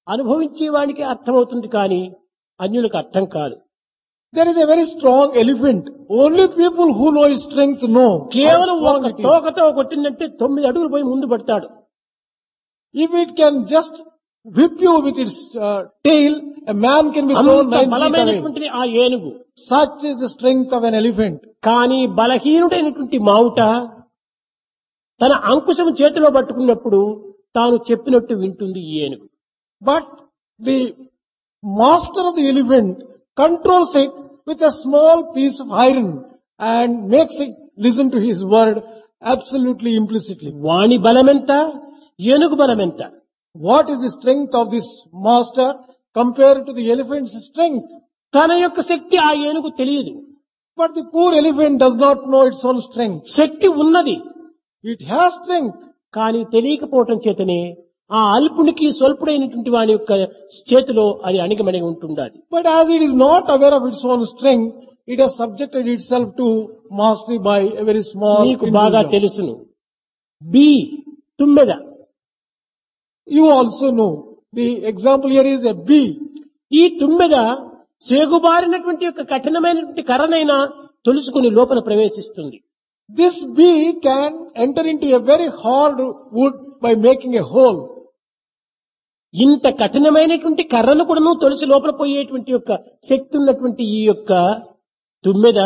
అనుభవించే వానికి అర్థమవుతుంది కానీ అన్యులకు అర్థం కాదు. There is a very strong elephant. Only people who know its strength know. కేవలం how strong ఒక it is. తోకతో కొట్టిందంటే తొమ్మిది అడుగులు పోయి ముందు పడతాడు. If it can just whip you with its uh, tail, a man can be thrown అంత nine feet away. బలమైనటువంటిది ఆ ఏనుగు. Such is the strength of an elephant. కానీ బలహీనుడైనటువంటి మావుట తన అంకుశం చేతిలో పట్టుకున్నప్పుడు తాను చెప్పినట్టు వింటుంది ఈ ఏనుగు. But the master of the elephant controls it with a small piece of iron and makes it listen to his word absolutely implicitly. వాణి బలమెంత, ఏనుగు బలమెంత? What is the strength of this master compared to the elephant's strength? తన యొక్క శక్తి ఆ ఏనుగు తెలియదు. But the poor elephant does not know its own strength. శక్తి ఉన్నది It has strength, కానీ తెలియకపోవటం చేతనే ఆ అల్పునికి స్వల్పుడైనటువంటి వాని యొక్క చేతిలో అది అణిగమణిగి ఉంటుండాలి. but as it is not aware of its own strength, it has subjected itself to mastery by a very small నీకు బాగా individual. తెలుసును. బి తుమ్మెద. You also know. The example here is a bee. ఈ తుమ్మెద సేగుబారినటువంటి యొక్క కఠినమైనటువంటి కర్రనైనా తొలుచుకుని లోపల ప్రవేశిస్తుంది. This bee can enter into a very hard wood by making a hole. ఇంత కఠినమైనటువంటి కర్రను కూడాను తొలిసి లోపల పోయేటువంటి యొక్క శక్తి ఉన్నటువంటి ఈ యొక్క తుమ్మెద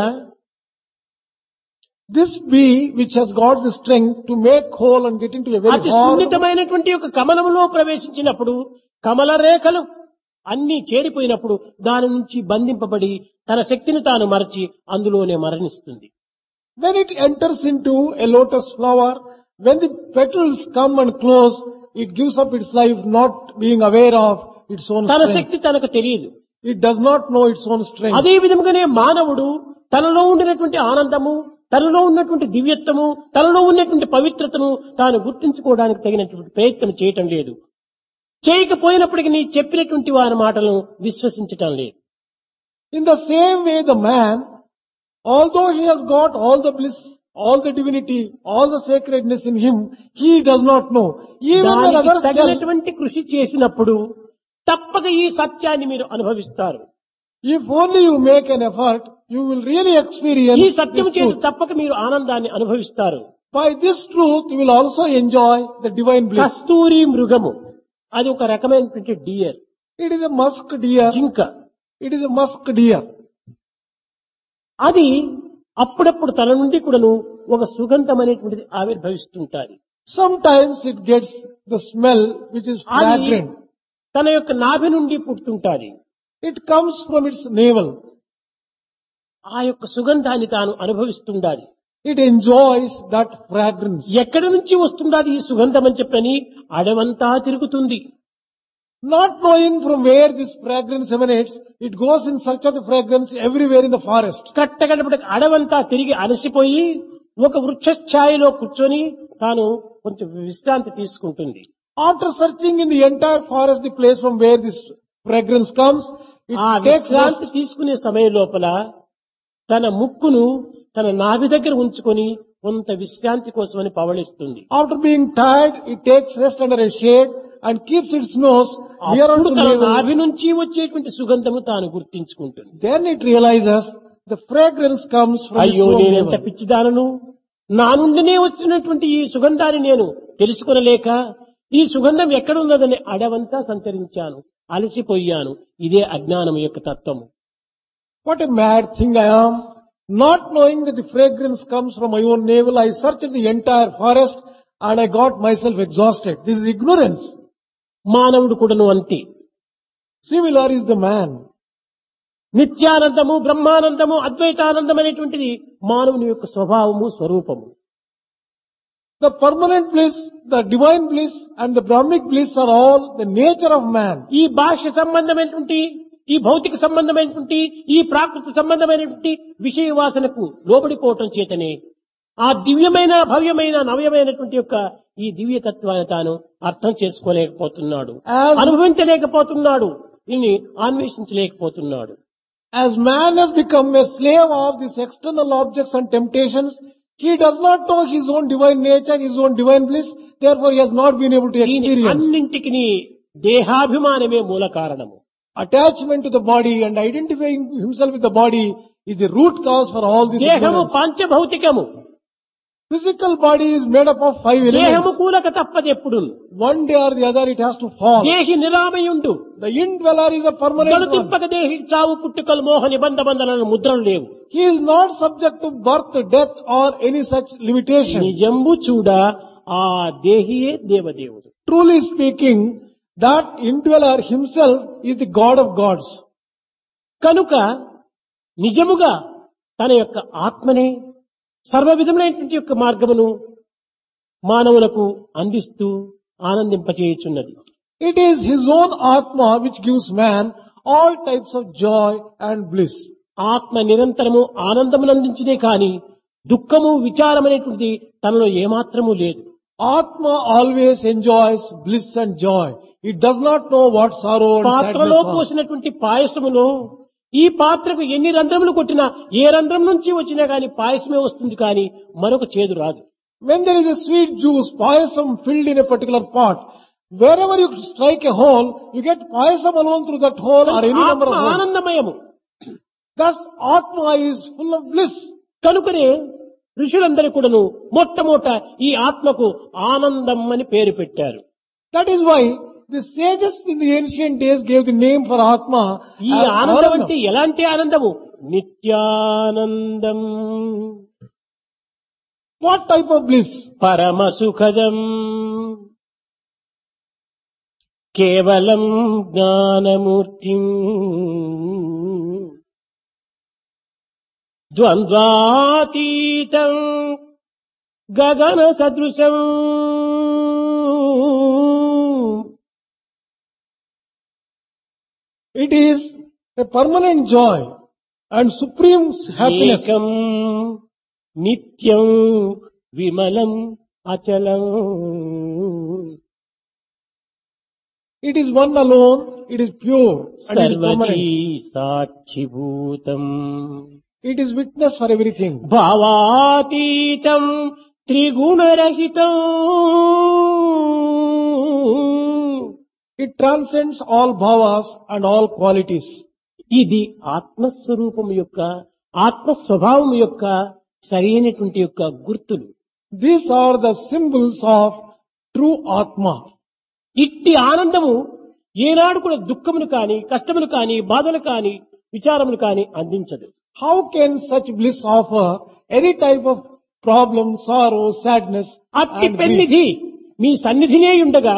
This bee, which has got the strength to make hole and get into a very అతి hard, సున్నితమైనటువంటి యొక్క కమలములో ప్రవేశించినప్పుడు కమల రేఖలు అన్ని చేరిపోయినప్పుడు దాని నుంచి బంధింపబడి తన శక్తిని తాను మరచి అందులోనే మరణిస్తుంది. when it enters into a lotus flower, when the petals come and close, it gives up its life not being aware of its own తన strength. శక్తి తనకు తెలియదు. It does not know its own strength. అదే విధముగానే మానవుడు తనలో ఉండినటువంటి ఆనందము, తనలో ఉన్నటువంటి దివ్యత్వము, తనలో ఉన్నటువంటి పవిత్రతను తాను గుర్తించుకోవడానికి తగినటువంటి ప్రయత్నం చేయటం లేదు. చేయకపోయినప్పటికీ నీ చెప్పినటువంటి వారి మాటలను విశ్వసించటం లేదు. In the same way, the man, although he has got all the bliss, all the divinity, all the sacredness in him, he does not know. Even when దానికి others tell, తగినటువంటి కృషి చేసినప్పుడు తప్పక ఈ సత్యాన్ని మీరు అనుభవిస్తారు. if only you make an effort, you will really ఈ experience సత్యం this చేత truth. తప్పక మీరు ఆనందాన్ని అనుభవిస్తారు. By this truth, you will also enjoy the divine bliss. కస్తూరి మృగము అది ఒక రకమైనటువంటి deer, It is a musk deer. జింక. It is a musk deer. అది అప్పుడప్పుడు తన నుండి కూడాను ఒక సుగంధం అనేటువంటిది ఆవిర్భవిస్తుంటాది. Sometimes it gets the smell which is అది fragrant. తన యొక్క నాభి నుండి పుట్టుతుంటాది. It comes from its navel. ఆ యొక్క సుగంధాన్ని తాను అనుభవిస్తుండాలి. It enjoys that fragrance. ఎక్కడి నుంచి వస్తుండాది ఈ సుగంధం అని చెప్పని అడవంతా తిరుగుతుంది. Not knowing from where this fragrance emanates, it goes in search of the fragrance everywhere in the forest. కట్టగడపటికి అడవంతా తిరిగి అలసిపోయి ఒక వృక్షఛాయలో కూర్చొని తాను కొంచెం విశ్రాంతి తీసుకుంటుంది. After searching in the entire forest, the place from where this fragrance comes, it ఆ takes rest. విశ్రాంతి తీసుకునే సమయం లోపల తన ముక్కును తన నాభి దగ్గర ఉంచుకొని కొంత విశ్రాంతి కోసమని పవళిస్తుంది. After being tired, it takes rest under a shade and keeps its nose near అప్పుడు unto తన navel. నాభి నుంచి వచ్చేటువంటి సుగంధము తాను గుర్తించుకుంటుంది. Then it realizes the fragrance comes from its అయ్యో own నేనెంత navel. పిచ్చిదానను, నా నుండినే వచ్చినటువంటి ఈ సుగంధాన్ని నేను తెలుసుకొనలేక ఈ సుగంధం ఎక్కడున్నదని అడవంతా సంచరించాను, అలసిపోయాను. ఇదే అజ్ఞానం యొక్క తత్వము. What a mad thing I am. Not knowing that the fragrance comes from my own navel, I searched the entire forest and I got myself exhausted. This is ignorance. మానవుడు కూడాను అంతే. Similar is the man. నిత్యానందము, Brahmanandam, అద్వైతానందం అనేటువంటిది మానవుని యొక్క స్వభావము, స్వరూపము. The permanent bliss, the divine bliss and the Brahmic bliss are all the nature of man. ఈ బాహ్య సంబంధమైనటువంటి, ఈ భౌతిక సంబంధమైనటువంటి, ఈ ప్రాకృతి సంబంధమైనటువంటి విషయ వాసనకు లోబడిపోవటం చేతనే ఆ దివ్యమైన, భవ్యమైన, నవ్యమైనటువంటి యొక్క ఈ దివ్య తత్వాన్ని తాను అర్థం చేసుకోలేకపోతున్నాడు, As, అనుభవించలేకపోతున్నాడు, దీన్ని అన్వేషించలేకపోతున్నాడు. as man has become a slave of these external objects and temptations, he does not know his own divine nature, his own divine bliss, therefore he has not been able to దీని experience. అన్నింటికి దేహాభిమానమే మూల కారణము. Attachment to the body and identifying himself with the body is the root cause for all this దేహము ignorance. పాంచభౌతికము. Physical body is made up of five దేహము elements. కూలక తప్పదు ఎప్పుడు. One day or the other it has to fall. దేహి నిరామయుండు. The indweller is a permanent one. గలుతిప్పక దేహి చావు పుట్టుకలు మోహ నిబంధ బంధనలను ముద్రలు లేవు. He is not subject to birth, death or any such limitation. నిజంబు చూడ ఆ దేహియే దేవదేవుడు. Truly speaking, that indweller himself is the God of gods. కనుక నిజముగా తన యొక్క ఆత్మనే సర్వ విధములైనటువంటి యొక్క మార్గమును మానవులకు అందిస్తూ ఆనందింపచేయుచున్నది. It is his own Atma which gives man all types of joy and bliss. ఆత్మ నిరంతరము ఆనందమును అందించునే కాని దుఃఖము విచారమనేటువంటిది తనలో ఏమాత్రము లేదు. Atma always enjoys bliss and joy. It does not know what sorrow and పాత్రలో sadness are. పోసినటువంటి పాయసములో ఈ పాత్రకు ఎన్ని రంధ్రములు కొట్టినా ఏ రంధ్రం నుంచి వచ్చినా గాని పాయసమే వస్తుంది కానీ మరొక చేదు రాదు. When there is a sweet juice, payasam filled in a particular pot, wherever you strike a hole, you get payasam alone through that hole or any number ఆత్మ of holes. ఆనందమయము. Thus, Atma is full of bliss. కనుకనే ఋషులందరూ కూడాను మొట్టమొదట ఈ ఆత్మకు ఆనందం అని పేరు పెట్టారు. That is why the sages in the ancient days gave the name for Atma. ఈ as ఆనందం Anandam. అంటే ఎలాంటి ఆనందము? నిత్యానందం, What type of bliss? పరమ సుఖదం, కేవలం జ్ఞానమూర్తిం, ద్వంద్వాతీతం, గగన సదృశం, It is a permanent joy and supreme happiness. ఏకం నిత్యం విమలం అచలం. It is one alone, it is pure and it is సర్వదీ permanent. సాక్షిభూతం, It is witness for everything. భావాతీతం, త్రిగుణరహితం, It transcends all bhavas and all qualities. ఇది ఆత్మస్వరూపము యొక్క ఆత్మ స్వభావం యొక్క సరైనటువంటి యొక్క గుర్తులు. These are the symbols of true Atma. ఇట్టి ఆనందము ఏనాడు కూడా దుఃఖమును కాని కష్టమును కాని బాధలు కాని విచారములు కాని అందించదు. How can such bliss offer any type of problem, sorrow, sadness అట్టి and grief? పెన్నిధి మీ సన్నిధినే ఉండగా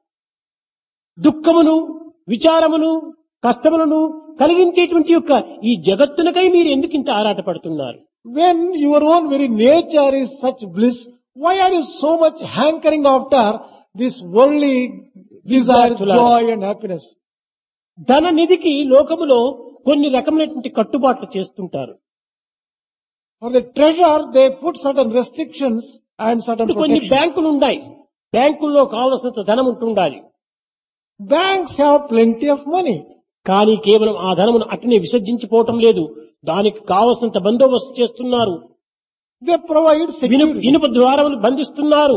దుఃఖమును విచారమును కష్టములను కలిగించేటువంటి యొక్క ఈ జగత్తునకై మీరు ఎందుకు ఇంత ఆరాటపడుతున్నారు? When your own very nature is such bliss, why are you so much hankering after this worldly desire, joy and happiness? ధన నిధికి లోకములో కొన్ని రకములైనటువంటి కట్టుబాట్లు చేస్తుంటారు. For the treasure, they put certain restrictions and certain ఇప్పుడు కొన్ని protections. బ్యాంకులు ఉన్నాయి. బ్యాంకుల్లో కావలసినంత ధనం ఉంటుండాలి. Banks have plenty of money. కానీ కేవలం ఆ ధనమును అట్నే విసర్జించిపోవటం లేదు. దానికి కావలసినంత బందోబస్తు చేస్తున్నారు. They provide ఇనుప security. ఇనుప ద్వారములు బంధిస్తున్నారు.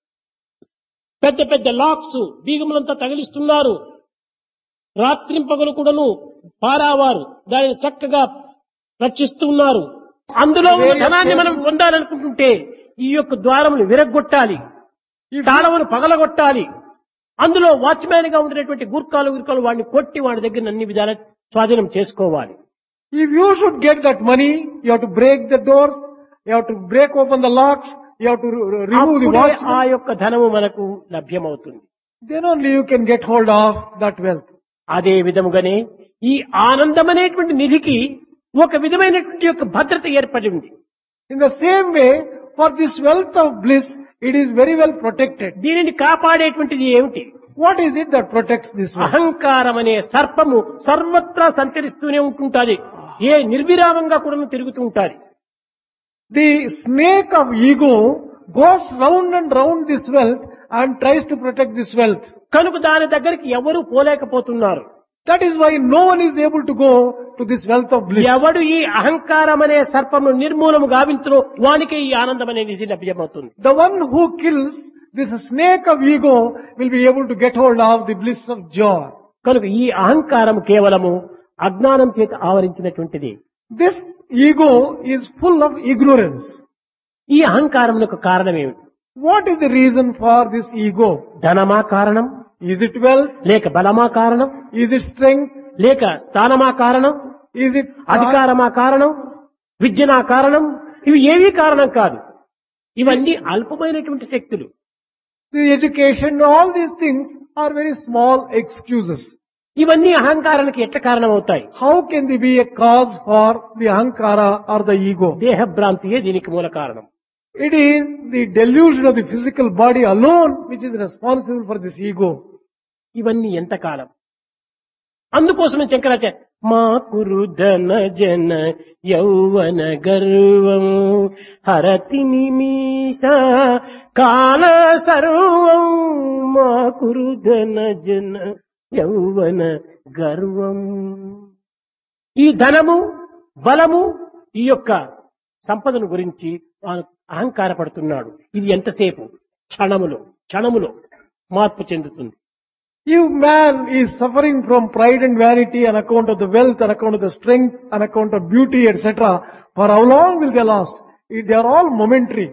పెద్ద పెద్ద లాక్స్ బీగములంతా తగిలిస్తున్నారు. రాత్రింపగలు కూడాను పారావారు దానిని చక్కగా రక్షిస్తున్నారు. అందులో ఉన్న ధనాన్ని మనం పొందాలనుకుంటుంటే ఈ యొక్క ద్వారములు విరగ్గొట్టాలి, తాళములు పగలగొట్టాలి. అందులో వాచ్మ్యాన్ గా ఉండేటువంటి గుర్కాలు గుర్కాలు వాడిని కొట్టి వాడి దగ్గర అన్ని విధాల స్వాధీనం చేసుకోవాలి. If you should get that money, you have to break the doors, you have to break open the locks, you have to re- re- remove the అప్పుడే watch. ఆ యొక్క ధనము మనకు లభ్యమవుతుంది. Then only you can get hold of that wealth. అదే విధముగానే ఈ ఆనందం అనేటువంటి నిధికి ఒక విధమైనటువంటి యొక్క భద్రత ఏర్పడి ఉంది. In the same way, for this wealth of bliss, it is very well protected. దీనిని కాపాడేటువంటిది ఏమిటి? What is it that protects this wealth? అహంకారం అనే సర్పము సర్వత్రా సంచరిస్తూనే ఉంటుంటాది. ఏ నిర్విరామంగా కూడా తిరుగుతూ ఉంటాది. The snake of ego goes round and round this wealth and tries to protect this wealth. కనుక దాని దగ్గరికి ఎవరూ పోలేకపోతున్నారు. That is why no one is able to go to this wealth of bliss. ఎవడు ఈ అహంకారం అనే సర్పము నిర్మూలము గావించునో వానికే ఈ ఆనందం అనే నిధి లభ్యమవుతుంది. The one who kills this snake of ego will be able to get hold of the bliss of joy. కనుక ఈ అహంకారం కేవలము అజ్ఞానం చేత ఆవరించినటువంటిది. This ego is full of ignorance. ఈ అహంకారమునకు కారణం ఏమిటి? What is the reason for this ego? ధనమా కారణం? Is it wealth? లేక బలమా కారణం? Is it strength? లేక స్థానమా కారణం? Is it అధికారమా కారణం? విద్యనా కారణం? ఇవి ఏవీ కారణం కాదు. ఇవన్నీ అల్పమైనటువంటి శక్తులు. the education? All these things are very small excuses. ఇవన్నీ అహంకారానికి ఎట్లా కారణం అవుతాయి? How can they be a cause for the ahankara or the ego? దేహ భ్రాంతియే దీనికి మూల కారణం. It is the delusion of the physical body alone which is responsible for this ego. ఇవన్నీ ఎంతకాలం? అందుకోసమే శంకరాచార్య మా కురు ధన జన యౌవన గర్వం హరతి నిమిష కాల సర్వం మా కురు ధన జన యౌవన గర్వం. ఈ ధనము బలము ఈ యొక్క సంపదను గురించి తాను అహంకారపడుతున్నాడు. ఇది ఎంతసేపు? క్షణములో క్షణములో మార్పు చెందుతుంది. If man is suffering from pride and vanity on account of the wealth, on account of the strength, on account of beauty, et cetera, for how long will they last? They are all momentary.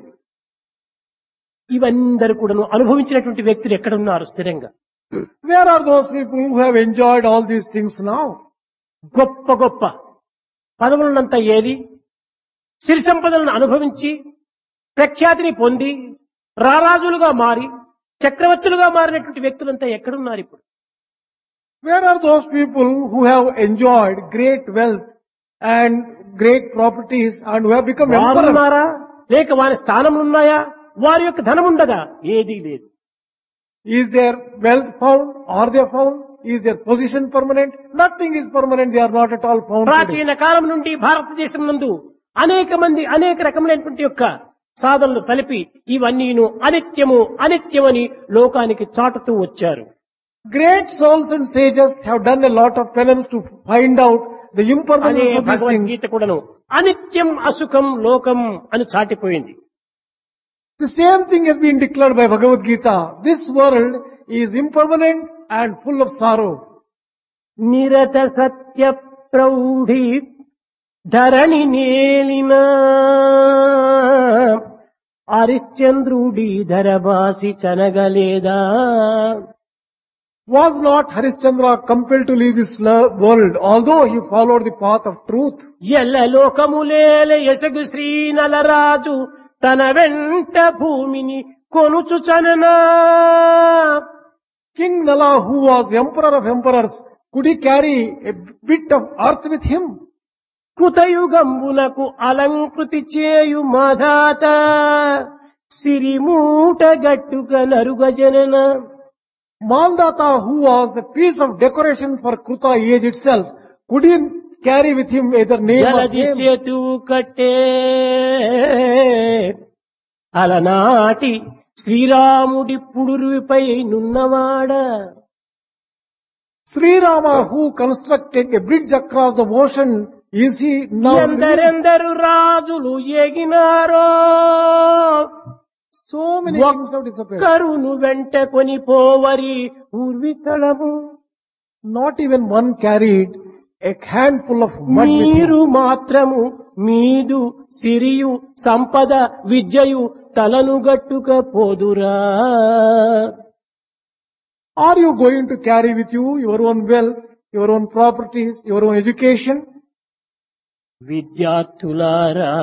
ఇవందరూ కూడాను అనుభవించినటువంటి వ్యక్తులు ఎక్కడున్నారు స్థిరంగా? Where are those people who have enjoyed all these things now? గొప్ప గొప్ప పదవులనంతా ఏలి సిరి సంపదలను అనుభవించి ప్రఖ్యాతిని పొంది రారాజులుగా మారి చక్రవర్తులుగా మారినటువంటి వ్యక్తులంతా ఎక్కడున్నారు ఇప్పుడు? Where are those people who have enjoyed great wealth and great properties and who have become emperors? ఉన్నారా లేక వారి స్థానములు ఉన్నాయా? వారి యొక్క ధనం ఉండదా? ఏదీ లేదు. Is their wealth found? Are they found? Is their position permanent? Nothing is permanent. They are not at all found today. ప్రాచీన కాలం నుండి భారతదేశం నందు అనేక మంది అనేక రకములైనటువంటి యొక్క సాధనలు సలిపి ఇవన్నీను అనిత్యము అనిత్యమని లోకానికి చాటుతూ వచ్చారు. Great souls and sages have done a lot of penance to find out the impermanence of these things. Bhagavad Gita కూడాను అనిత్యం అసుఖం లోకం అని చాటిపోయింది. The same thing has been declared by Bhagavad Gita. This world is impermanent and full of sorrow. నిరత Satya ప్రౌఢి Dharani నేలిన హరిశ్చంద్రుడి ధరబాసి చనగలేదా? Was not Harishchandra compelled to leave this world, although he followed the path of truth? ఎల్ల లోకములేల యశగు శ్రీ నలరాజు తన వెంట భూమిని కొనుచు చననా. King Nala, who was emperor of emperors, could he carry a bit of earth with him? కృతయుగంబునకు అలంకృతి చేయు మాధాత సిరిమూట గట్టుక నరుగజనన. Mandata, who was a piece of decoration for Kruta age itself, could he carry with him either name or జలది fame? సేతువు కట్టే అలనాటి శ్రీరాముడి పుడురుపై నున్నవాడ. Sri Rama, who constructed a bridge across the ocean, is he now living? ఎందరెందరు రాజులు ఎగినారో So many things have disappeared. కరును వెంట కొని పోవరి ఊర్వితళము. Not even one carried a handful of mud with మీరు him. మాత్రము మీదు సిరియు సంపద విద్యయు తలను గట్టుక పోదురా. Are you going to carry with you your own wealth, your own properties, your own education? విద్యార్థులారా,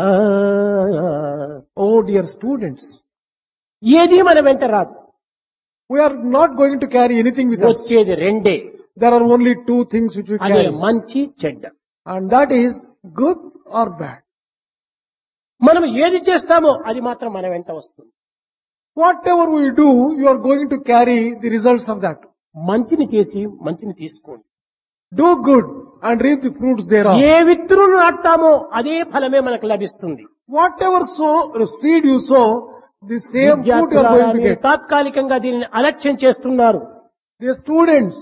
Oh dear students, ఏది మన వెంట రాదు. we are not going to carry anything with us. వచ్చేది రెండే, There are only two things which we అదే carry, మంచి చెడ్డ. and that is good or bad. మనం ఏది చేస్తామో అది మాత్రం మన వెంట వస్తుంది. Whatever we do, you are going to carry the results of that. మంచిని చేసి మంచిని తీసుకోండి. Do good and reap the fruits thereof. ఏ విత్తులను నాటుతామో అదే ఫలమే మనకు లభిస్తుంది. Whatever sow, seed you sow, the same fruit you are విద్యార్థులారా, going to మీరు get. తాత్కాలికంగా దీనిని అలక్ష్యం చేస్తున్నారు. Dear students,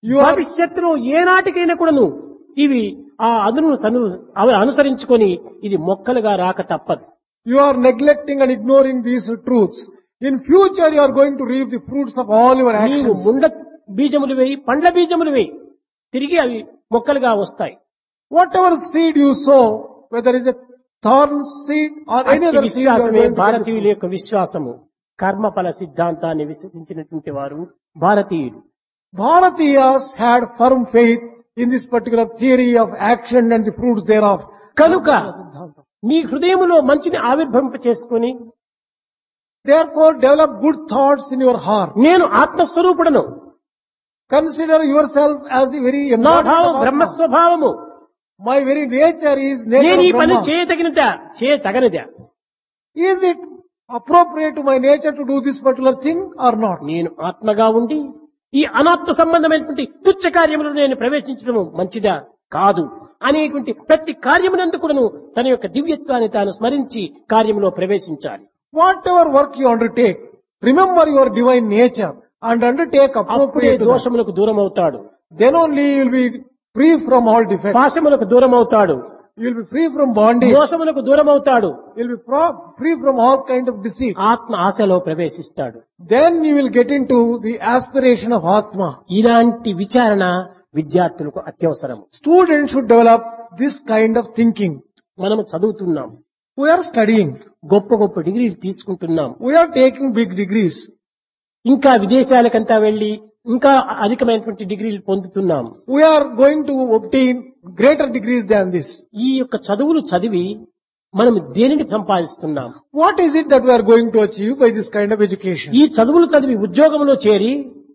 You are, భవిష్యత్తులో ఏనాటికైనా కూడాను ఇవి ఆ అదును సను అవి అనుసరించుకొని ఇది మొక్కలుగా రాక తప్పదు. you are neglecting and ignoring these truths. In future you are going to reap the fruits of all your నీవు actions. ముండ బీజములు వేయి, పండ్ల బీజములు వేయి, తిరిగి అవి మొక్కలుగా వస్తాయి. Whatever seed you sow, whether it is a thorn seed or any అట్టి other seed, you are విశ్వాసమే going to get the భారతీయుల fruit. యొక్క విశ్వాసము. కర్మఫల సిద్ధాంతాన్ని విశ్వసించినటువంటి వారు భారతీయులు. Bharatiyas had firm faith in this particular theory of action and the fruits thereof. కనుక మీ హృదయములో మంచిని ఆవిర్భవింప చేసుకుని Therefore develop good thoughts in your heart. నేను ఆత్మస్వరూపుడను, Consider yourself as the very నా embodiment భావం of Atma. బ్రహ్మస్వభావము, My very nature is nature నేను ఈ of పని Brahma. చేయతగినదా చేయతగనిదా, Is it appropriate to my nature to do this particular thing or not? నేను ఆత్మగా ఉండి ఈ అనాత్మ సంబంధమైనటువంటి తుచ్చ కార్యములను నేను ప్రవేశించడం మంచిదా కాదు అనేటువంటి ప్రతి కార్యమునందు కూడాను తన యొక్క దివ్యత్వాన్ని తాను స్మరించి కార్యములో ప్రవేశించాలి. Whatever work you undertake, remember your divine nature and undertake అప్పుడే appropriate to that. దోషములకు దూరం అవుతాడు, Then only you will be free from all defects. పాశములకు దూరం అవుతాడు, You will be free from bondage. మోసములకు దూరం అవుతాడు, You will be pro- free from all kind of deceit. ఆత్మ ఆశలో ప్రవేశిస్తాడు. Then you will get into the aspiration of Atma. ఇలాంటి విచారణ విద్యార్థులకు అత్యవసరం. Students should develop this kind of thinking. మనము చదువుతున్నాం, We are studying. గొప్ప గొప్ప డిగ్రీలు తీసుకుంటున్నాం, We are taking big degrees. ఇంకా విదేశాలకంతా వెళ్లి ఇంకా అధికమైనటువంటి డిగ్రీలు పొందుతున్నాం. We are going to obtain greater degrees than this. ఈ యొక్క చదువులు చదివి మనం దేనిని సంపాదిస్తున్నాం? What is it that we are going to achieve by this kind of education? ఈ చదువులు చదివి ఉద్యోగంలో చేరి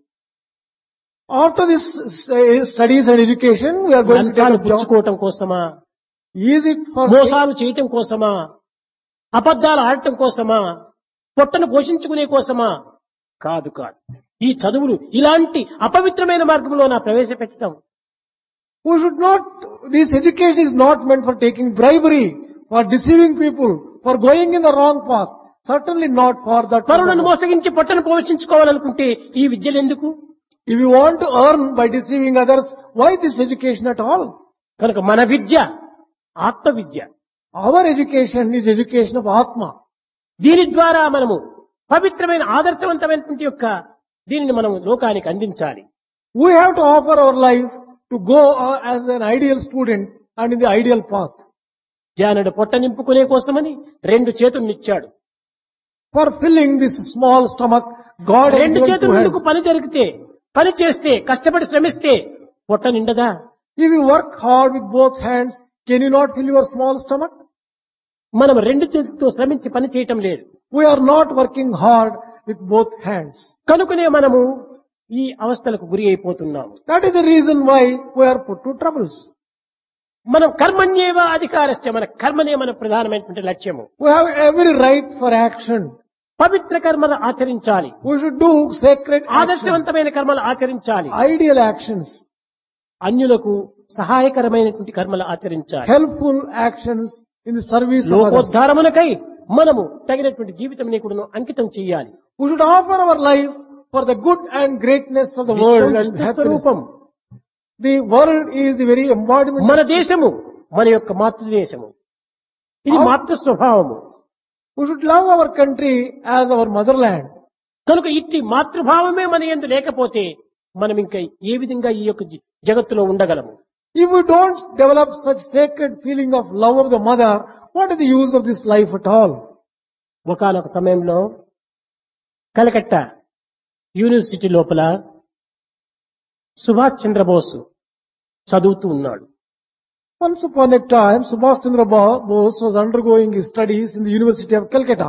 After this uh, studies and education, we are going to లంచాలు take a job. పుచ్చుకోవటం కోసమా, Is it for మోసాలు చేయటం కోసమా, అబద్ధాలు ఆడటం కోసమా, పొట్టను పోషించుకునే కోసమా? కాదు కాదు. ఈ చదువులు ఇలాంటి అపవిత్రమైన మార్గంలో నా ప్రవేశపెట్టడం. we should not, this education is not meant for taking bribery, for deceiving people, for going in the wrong path. Certainly not for that. పరులను purpose. మోసగించి పొట్టను పోషించుకోవాలనుకుంటే ఈ విద్యలు ఎందుకు? If you want to earn by deceiving others, why this education at all? కనుక మన విద్య ఆత్మ విద్య. Our education is education of Atma. దీని ద్వారా మనము పవిత్రమైన ఆదర్శవంతమైనటువంటి యొక్క దీనిని మనం లోకానికి అందించాలి. We have to offer our life to go uh, as an ideal student and in the ideal path. ధ్యానుడు పొట్ట నింపుకునే కోసమని రెండు చేతులనిచ్చాడు. For filling this small stomach, God has రెండు given చేతుల two ముందుకు hands. పని జరిగితే, పని చేస్తే, కష్టపడి శ్రమిస్తే పొట్ట నిండదా? If you work hard with both hands, can you not fill your small stomach? మనం రెండు చేతులతో శ్రమించి పని చేయటం లేదు. We are not working hard with both hands. కనుకనే మనము ఈ అవస్థలకు గురి అయిపోతున్నాము. That is the reason why we are put to troubles. మనం కర్మణ్యేవ అధికారస్య, మన కర్మనే మన ప్రధానమైనటువంటి లక్ష్యము. We have every right for action. పవిత్ర కర్మలు ఆచరించాలి, We should do sacred actions, ఆదర్శవంతమైన కర్మలు ఆచరించాలి, ideal actions, అన్యులకు సహాయకరమైనటువంటి కర్మలు ఆచరించాలి. helpful actions in the service of others. లోకోద్ధారమునకై మనము తగినటువంటి జీవితం కూడా అంకితం చేయాలి. We should offer our life for the good and greatness of the world and happiness. స్వరూపం The world is the very embodiment. మన దేశము మన యొక్క మాతృదేశము, ఇది మాతృ స్వభావము. We should love our country as our motherland. కనుక ఇట్టి మాతృభావమే మన యందు లేకపోతే మనం ఇంకా ఏ విధంగా ఈ యొక్క జ- జగత్తులో ఉండగలము? If we don't develop such sacred feeling of love of the mother, what is the use of this life at all? ఒకానొక సమయంలో కలకత్తా యూనివర్సిటీ లోపల సుభాష్ చంద్రబోస్ చదువుతూ ఉన్నాడు. Once upon a time, Subhash Chandra Bo- Bose was undergoing his studies in the University of Calcutta.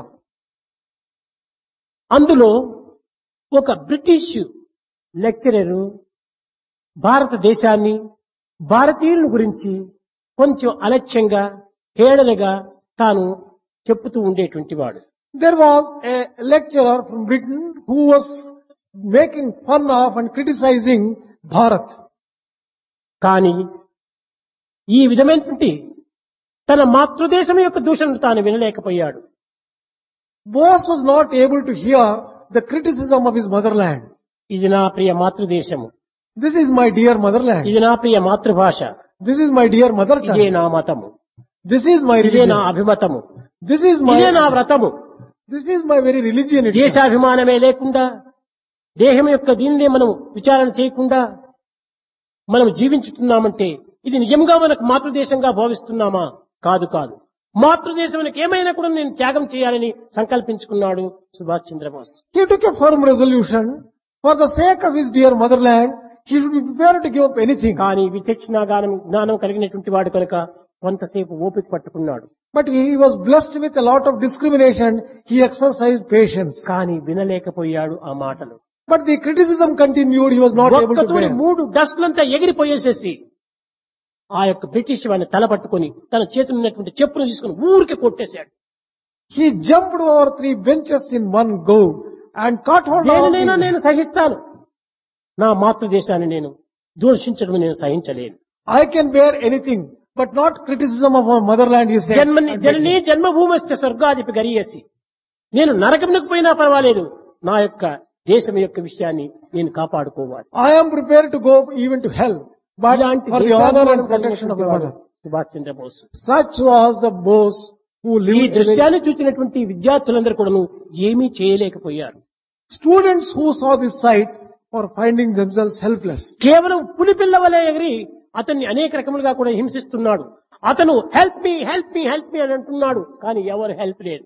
అందులో ఒక British lecturer భారతదేశాన్ని, భారతీయుల గురించి కొంచెం అలక్ష్యంగా, హేళనగా తాను చెప్పుతూ ఉండేటువంటి వాడు. There was a lecturer from Britain who was making fun of and criticizing Bharat. కానీ ఈ విధమైనటువంటి తన మాతృదేశం యొక్క దూషణను తాను వినలేకపోయాడు. Bose was not able to hear the criticism of his motherland. ఇది నా ప్రియ మాతృదేశము, This is my dear motherland. ఇది నా ప్రియ మాతృభాష, This is my dear mother ఇదే tongue. నా మతము, This is my ఇదే నా religion. అభిమతము, This is ఇదే నా my, వ్రతము. this is my very religion itself. దేశాభిమానమే లేకుండా, దేహం యొక్క దీనినే మనం విచారణ చేయకుండా మనం జీవించుతున్నామంటే ఇది నిజంగా మనకు మాతృదేశంగా భావిస్తున్నామా? కాదు కాదు. మాతృదేశంకి ఏమైనా కూడా నేను త్యాగం చేయాలని సంకల్పించుకున్నాడు Subhash Chandrabose. He took a firm resolution for the sake of his dear motherland. He should be prepared to give up anything. కానీ విచక్షణ జ్ఞానం జ్ఞానం కలిగినటువంటి వాడు కనుక కొంతసేపు ఓపిక పట్టుకున్నాడు. But he was blessed with a lot of discrimination. He exercised patience. కానీ వినలేకపోయాడు ఆ మాటలు. But the criticism continued. He was not able to ఒక్కతోని bear. మూడు డస్ట్లంతా ఎగిరిపోయేసేసి ఆ యొక్క బ్రిటిష్ వాడిని తల పట్టుకొని తన చేతులు ఉన్నటువంటి చెప్పును తీసుకుని ఊరికి కొట్టేశాడు. He jumped over three benches in one go and caught hold of దేనినైనా the- నేను సహిస్తాను, నా మాతృదేశాన్ని నేను దూషించడం నేను సహించలేను. I can bear anything, but not criticism of our motherland, he said. జన్మని జననీ జన్మభూమశ్చ స్వర్గాధిపి గరీయసి, నేను నరకమునకు పోయినా పర్వాలేదు, నా యొక్క దేశం యొక్క విషయాన్ని నేను కాపాడుకోవాలి. I am prepared to go even to hell, but ఇలాంటి for the honor and దేశాభిమానం protection of కలిగినటువంటి my వాడు mother. Subhash Chandrabose. Such was the boss who ఈ lived. in a- దృశ్యాన్ని చూసినటువంటి విద్యార్థులందరూ కూడాను ఏమీ చేయలేకపోయారు. Students who saw this sight were finding themselves helpless. కేవలం పులి పిల్ల వలె ఎగిరి అతన్ని అనేక రకములుగా కూడా హింసిస్తున్నాడు. అతను help me help me help me అని అంటున్నాడు, కానీ ఎవరు హెల్ప్ లేదు.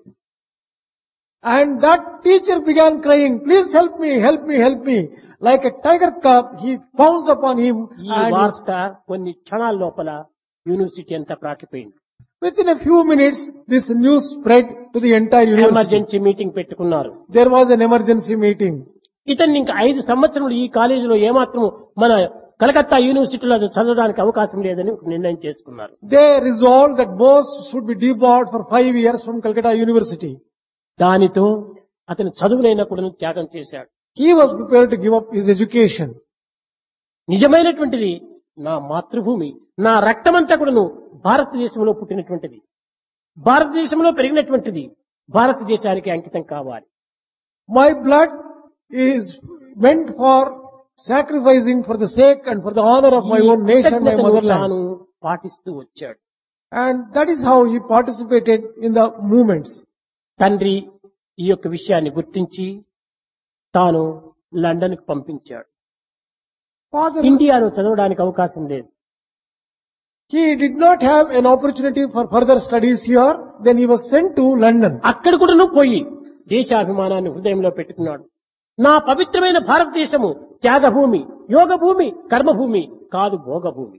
And that teacher began crying, please help me, help me, help me. Like a tiger cub, he pounced upon him ఈ and వార్త కొన్ని క్షణాల లోపల యూనివర్సిటీ అంతా ప్రాకిపోయింది. within a few minutes this news spread to the entire university. Emergency meeting పెట్టుకున్నారు. There was an emergency meeting. ఇతన్ని ఇంకా ఐదు సంవత్సరములు ఈ కాలేజీలో ఏమాత్రం మన కలకత్తా యూనివర్సిటీలో చదవడానికి అవకాశం లేదని ఒక నిర్ణయం చేసుకున్నారు. They resolved that Bose should be debarred for five years from Calcutta University. దానితో అతను చదువునైనా కూడా త్యాగం చేశాడు. He was prepared to give up his education. నిజమైనటువంటిది నా మాతృభూమి, నా రక్తమంతా కూడాను భారతదేశంలో పుట్టినటువంటిది, భారతదేశంలో పెరిగినటువంటిది, భారతదేశానికి అంకితం కావాలి. My blood is meant for sacrificing for the sake and for the honor of my ఈ own nation, my కృతజ్ఞతను motherland. తాను పాటిస్తూ వచ్చాడు. And that is how he participated in the movements. తండ్రి ఈ యొక్క విషయాన్ని గుర్తించి తాను లండన్ కు పంపించాడు. Father, ఇండియాలో చదవడానికి అవకాశం లేదు. he did not have an opportunity for further studies here. Then he was sent to London. అక్కడ కూడా పోయి దేశాభిమానాన్ని హృదయంలో పెట్టుకున్నాడు. నా పవిత్రమైన భారతదేశము త్యాగభూమి, యోగభూమి, కర్మభూమి కాదు భోగభూమి.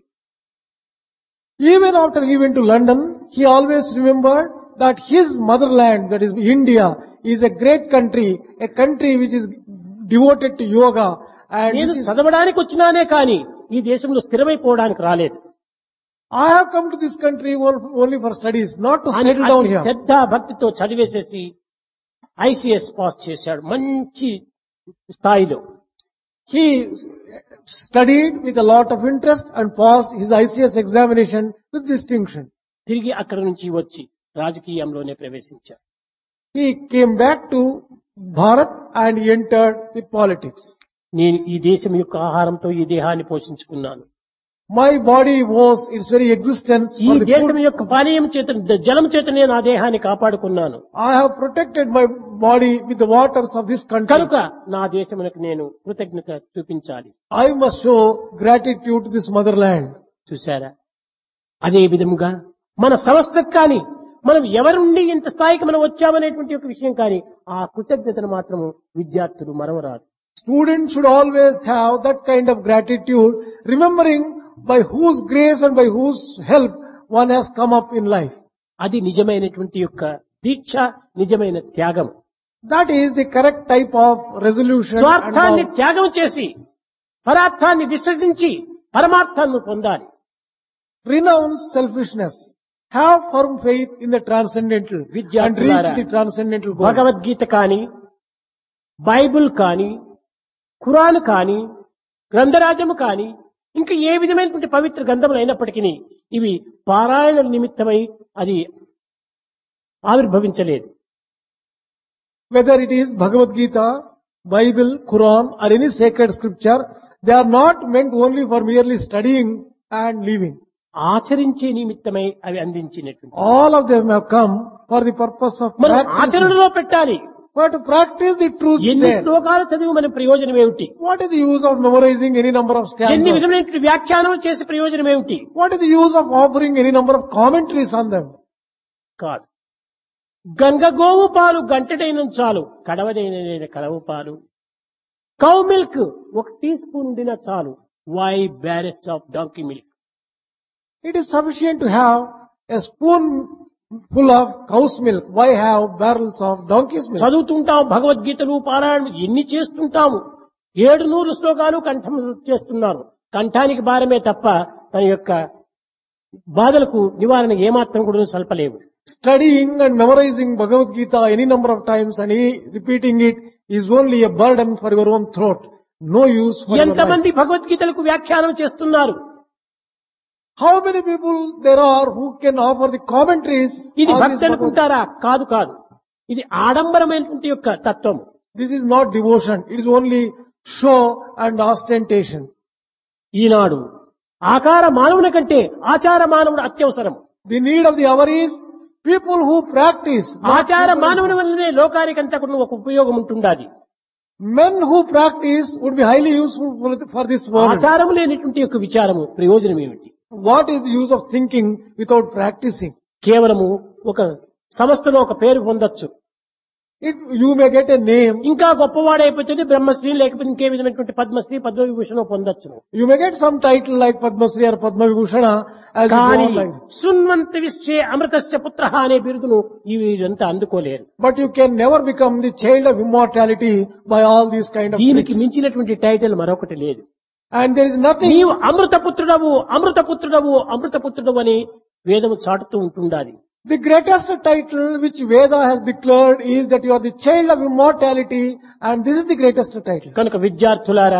Even after he went to London, he always remembered that his motherland, that is India, is a great country, a country which is devoted to yoga and నేను which is, చదవడానికి వచ్చినానే కానీ ఈ దేశంలో స్థిరమైపోవడానికి రాలేదు. I have come to this country on- only for studies, not to అని settle down అతి here. శ్రద్ధ భక్తితో చదివేసేసి ICS pass చేశాడు మంచి స్థాయిలో. He studied with a lot of interest and passed his I C S examination with distinction. తిరిగి అక్కడ నుంచి వచ్చి రాజకీయంలోనే ప్రవేశించాడు. He came back to Bharat and he entered the politics. నేను ఈ దేశం యొక్క ఆహారంతో ఈ దేహాన్ని పోషించుకున్నాను. My body was its very existence ఈ for the దేశం food. యొక్క పానీయం చేత జలం చేతనే నా దేహాన్ని కాపాడుకున్నాను. I have protected my body with the waters of this country. కనుక నా దేశమునకు నేను కృతజ్ఞత చూపించాలి. I must show gratitude to this motherland. చూశారా? అదే విధముగా మన సంస్థకు కానీ మనం ఎవరి నుండి ఇంత స్థాయికి మనం వచ్చామనేటువంటి ఒక విషయం కానీ ఆ కృతజ్ఞతను మాత్రము విద్యార్థులు మరవరాదు. Students should always have that kind of gratitude, remembering by whose grace and by whose help one has come up in life. అది నిజమైనటువంటి యొక్క దీక్ష, నిజమైన త్యాగం. That is the correct type of resolution. and స్వార్థాన్ని vow. త్యాగం చేసి పరార్థాన్ని విశ్వసించి పరమార్థాన్ని పొందాలి. Renounce selfishness. Have firm faith in the transcendental and విద్యార్థులారా, reach the transcendental goal. Bhagavad Gita కానీ, బైబిల్ కానీ, ఖురాన్ కానీ, గ్రంథరాజము కానీ, ఇంకా ఏ విధమైనటువంటి పవిత్ర గ్రంథములు అయినప్పటికీ ఇవి పారాయణ నిమిత్తమై అది ఆవిర్భవించలేదు. Whether it is Bhagavad Gita, Bible, Quran or any sacred scripture, they are not meant only for merely studying and leaving. ఆచరించే నిమిత్తమై అవి అందించినటువంటి All of them have come for the purpose of మనం practicing. ఆచరణలో పెట్టాలి. But to practice the truth ఎన్ని there. శ్లోకాలు చదివి మన ప్రయోజనం ఏమిటి? What is the use of memorizing any number of ఎన్ని stanzas? విధమైనటువంటి వ్యాఖ్యానం చేసే ప్రయోజనం ఏమిటి? What is the use of offering any number of commentaries on them? కాదు. గంగ గోవు పాలు గంటడైన చాలు, కడవదైన కలవు పాలు. కౌ మిల్క్ ఒక టీ స్పూన్ ఉండిన చాలు, why barrels of donkey milk. It is sufficient to have a spoon full of cow's milk. Why have barrels of donkey's milk? చదువుతుంటాం భగవద్గీతలు పారాయణలు ఎన్ని చేస్తుంటాము. ఏడు నూరు శ్లోకాలు కంఠం చేస్తున్నారు. కంఠానికి భారమే తప్ప తన యొక్క బాధలకు నివారణ ఏమాత్రం కూడా సల్పలేవు. Studying and memorizing Bhagavad Gita any number of times and he- repeating it is only a burden for your own throat. No use for your life. ఎంతమంది భగవద్గీతలకు వ్యాఖ్యానం చేస్తున్నారు? How many people there are who can offer the commentaries? ఇది on భక్తి this Bhagavad- అనుకుంటారా? కాదు కాదు. ఇది ఆడంబరమైనటువంటి యొక్క తత్వం. This is not devotion. It is only show and ostentation. ఈనాడు ఆకార మానవుని కంటే ఆచార మానవుడు అత్యవసరం. The need of the hour is people who practice. not ఆచార people- మానవుని వల్లనే లోకానికంతా కూడా ఒక ఉపయోగం ఉంటుండాది. Men who practice would be highly useful for- for this world. ఆచారం లేనటువంటి యొక్క విచారము ప్రయోజనం ఏమిటి? What is the use of thinking without practicing? కేవలము ఒక సంస్థలో ఒక పేరు పొందొచ్చు. If you may get a name, ఇంకా గొప్పవాడైపోతుంది బ్రహ్మశ్రీ, లేకపోతే ఇంకే విధమైనటువంటి పద్మశ్రీ పద్మవిభూషణం పొందొచ్చు. you may get some title like Padma Shri or Padma Vibhushana as you go కానీ on life. శృణ్వంత విశ్వే అమృతస్య పుత్ర అనే బిరుదును ఈ వీరంతా అందుకోలేరు. But you can never become the child of immortality by all these kind of దీనికి tricks. మించినటువంటి title మరొకటి లేదు. And there is nothing. నీవు అమృతపుత్రుడవు అమృతపుత్రుడవు అమృతపుత్రుడవు అని వేదము చాటుతూ ఉంటుండాలి. The greatest title which Veda has declared is that you are the child of immortality, and this is the greatest title. కనుక విద్యార్థులారా,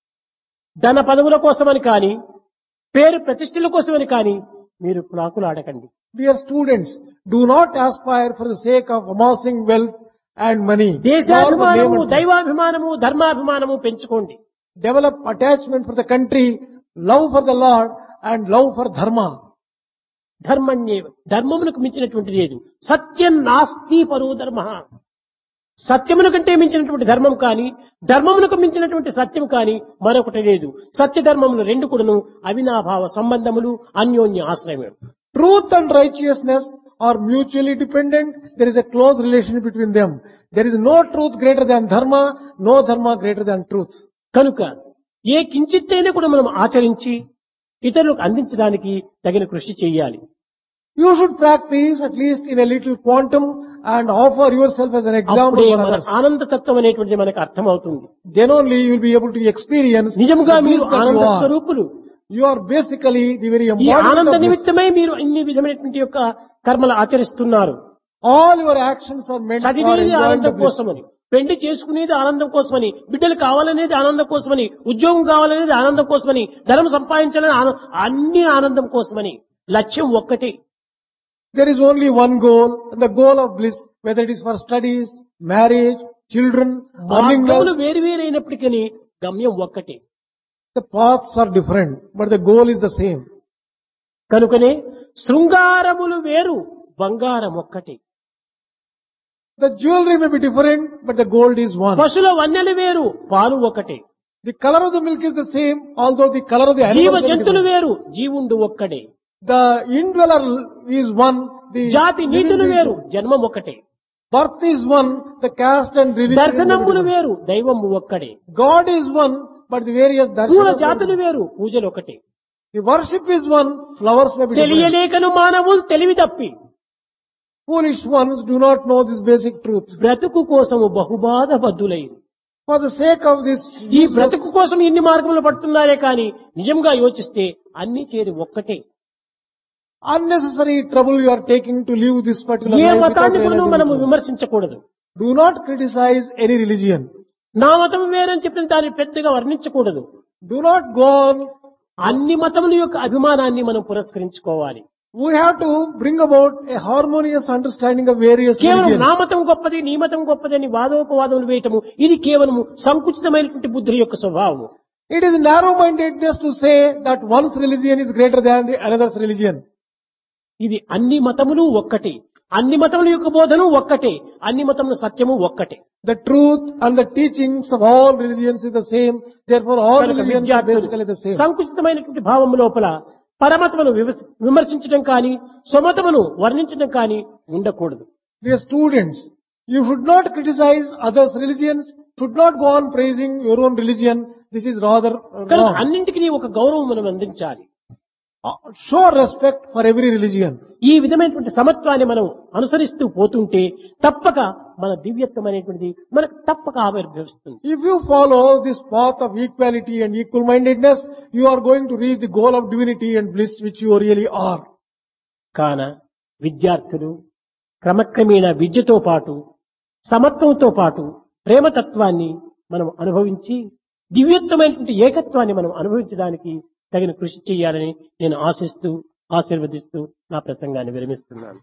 ధన పదవుల కోసమని కానీ పేరు ప్రతిష్టల కోసమని కానీ మీరు ప్రాకులాడకండి. Dear students, do not aspire for the sake of amassing wealth and money. nor for name దేశాభిమానము, and fame. దైవాభిమానము, ధర్మాభిమానము పెంచుకోండి. Develop attachment for the country, love for the Lord, and love for dharma. ధర్మణ్యే ధర్మమునకు మించినటువంటి లేదు. సత్యం నాస్తి పరో ధర్మ. సత్యమును కంటే మించినటువంటి ధర్మం కానీ ధర్మమునకు మించినటువంటి సత్యం కానీ మరొకటి లేదు. సత్య ధర్మములు రెండు కూడాను అవినాభావ సంబంధములు, అన్యోన్య ఆశ్రయములు. Truth and righteousness are mutually dependent. There is a close relation between them. There is no truth greater than dharma, no dharma greater than truth. కనుక ఏ కించిత్తైనా కూడా మనం ఆచరించి ఇతరులకు అందించడానికి తగిన కృషి చేయాలి. You should practice at least in a little quantum and offer yourself as an example అప్పుడే for మన others. ఆనందతత్వం అనేటువంటిది మనకు అర్థమవుతుంది. Then only you will be able to experience నిజముగా the మీరు bliss that ఆనంద you are. స్వరూపులు. You are basically the very ఈ embodiment ఆనంద of bliss. నిమిత్తమై మీరు ఇన్ని విధమైనటువంటి యొక్క కర్మలు ఆచరిస్తున్నారు. All your actions are meant for చదివేది enjoying the ఆనందం bliss. కోసమని, పెళ్లి చేసుకునేది ఆనందం కోసమని, బిడ్డలు కావాలనేది ఆనందం కోసమని, ఉద్యోగం కావాలనేది ఆనందం కోసమని, ధనం సంపాదించాలని ఆన- అన్ని ఆనందం కోసమని. లక్ష్యం ఒక్కటే. There is only one goal, and the goal of bliss, whether it is for studies, marriage, children, earning మార్గములు wealth, వేరు వేరైనప్పటికీ గమ్యం ఒక్కటే. the paths are different, but the goal is the same. కనుకనే శృంగారములు వేరు, బంగారం ఒక్కటే. The jewelry may be different, but the gold is one. పశుల వన్నెలు వేరు, పాలు ఒకటే. The color of the milk is the same, although the color of the జీవ animal may be జంతువులు different. వేరు, జీవుండు ఒక్కడే. The indweller is one, the జాతి living నీతులు being- వేరు, జన్మం ఒకటే. birth is one, the caste and religion is దర్శనములు different. వేరు, దైవము ఒక్కడే. God is one, but the various పూల darshanas are జాతులు different. వేరు, పూజలు ఒకటే. The worship is one, flowers may be different. తెలియలేకను మానవులు తెలివి తప్పి Foolish ones do not know this basic truth. బ్రతుకు కోసము బహుబాధ బద్దులైరు. For the sake of this ఈ useless- బ్రతుకు కోసం ఇన్ని మార్గములు పడుతున్నారే కానీ నిజంగా యోచిస్తే అన్ని చేరి ఒక్కటే. unnecessary trouble you are taking to live this particular A life without మతాన్ని కూడా realizing మనము the truth. విమర్శించకూడదు. Do not criticize any religion. నా మతం వేరని చెప్పిన దాన్ని పెద్దగా వర్ణించకూడదు. Do not go on. అన్ని మతముల యొక్క అభిమానాన్ని మనం పురస్కరించుకోవాలి. We have to bring about a harmonious understanding of various కేవలం religions. నా మతం గొప్పది నీ మతం గొప్పది అని వాదోపవాదములు వేయటము ఇది కేవలము సంకుచితమైనటువంటి బుద్ధి యొక్క స్వభావం. It is narrow-mindedness to say that one's religion is greater than the another's religion. ఇది అన్ని మతములు ఒక్కటే, అన్ని మతముల యొక్క బోధను ఒక్కటే, అన్ని మతముల సత్యము ఒక్కటే. The truth and the teachings of all religions is the same. Therefore, all కనుక religions are basically the విద్యార్థులు same. సంకుచితమైనటువంటి భావం లోపల పరమతమును విమర్శ- విమర్శించడం కానీ స్వమతమును వర్ణించడం కానీ ఉండకూడదు. Dear students, you should not criticize others' religions, should not go on praising your own religion. This is rather uh, కనుక wrong. అన్నింటికి ఒక గౌరవం మనం అందించాలి. Uh, Show respect for every religion. ఈ విధమైనటువంటి సమత్వాన్ని మనం అనుసరిస్తూ పోతుంటే తప్పక మన దివ్యత్వం అనేటువంటిది మనకు తప్పక ఆవిర్భవిస్తుంది. If you follow this path of equality and equal-mindedness, you are going to reach the goal of divinity and bliss which you really are. కాన విద్యార్థులు క్రమక్రమేణా విద్యతో పాటు సమత్వంతో పాటు ప్రేమతత్వాన్ని మనం అనుభవించి దివ్యత్వమైనటువంటి ఏకత్వాన్ని మనం అనుభవించడానికి తగిన కృషి చేయాలని నేను ఆశిస్తూ ఆశీర్వదిస్తూ నా ప్రసంగాన్ని విరమిస్తున్నాను.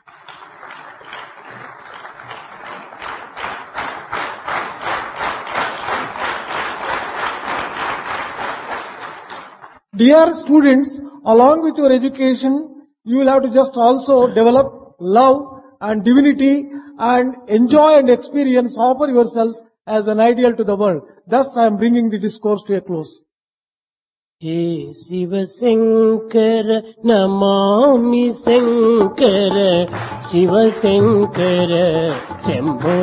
Dear students, along with your education, you will have to just also develop love and divinity and enjoy and experience, offer yourselves as an ideal to the world. Thus, I am bringing the discourse to a close. Hey Shiv Shankar Namami Shankar Shiv Shankar Shambho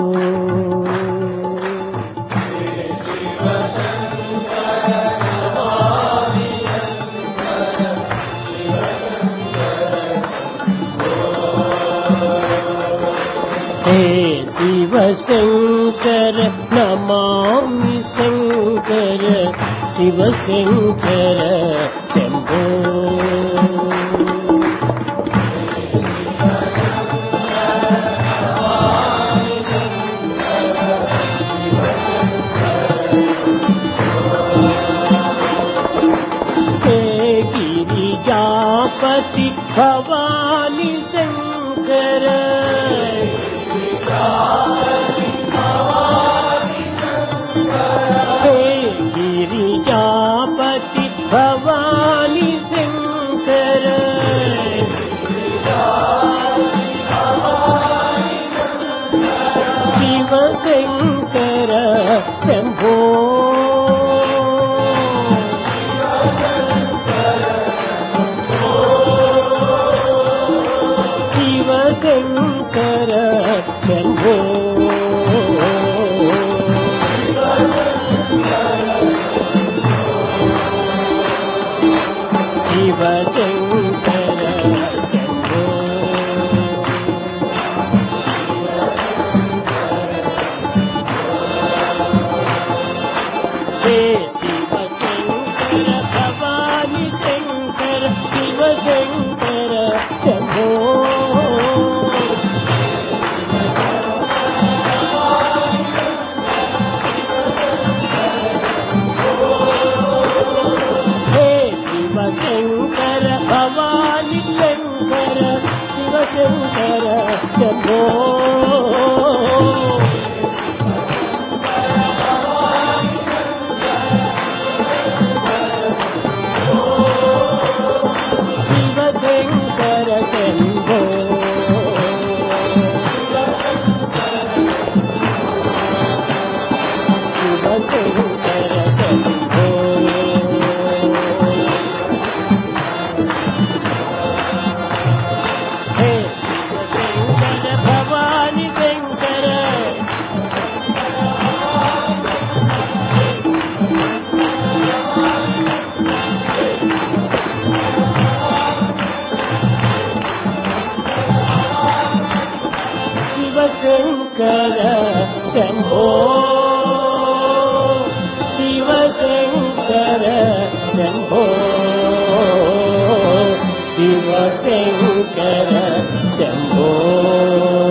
hey Shiv Shankar Namami Shankar Shiv Shankar Shambho hey Girijapati Bhavani Shankar hey Girijapati Bhavani Shankar Shiv Shankar Shambho Shiv Shankar Shambho Shiv Shankar Shambho hey Shiv Shankar Bhavani Shankar Shiv Shankar Shambho hey Shiv Shankar Bhavani Shankar Shiv Shankar Shambho Shiv Shankar Shambho Shiv Shankar Shambho hey Shiv Shankar Bhavani Shankar Shiv Shankar Shambho Shiv Shankar Shambho Shiv Shankar Shambho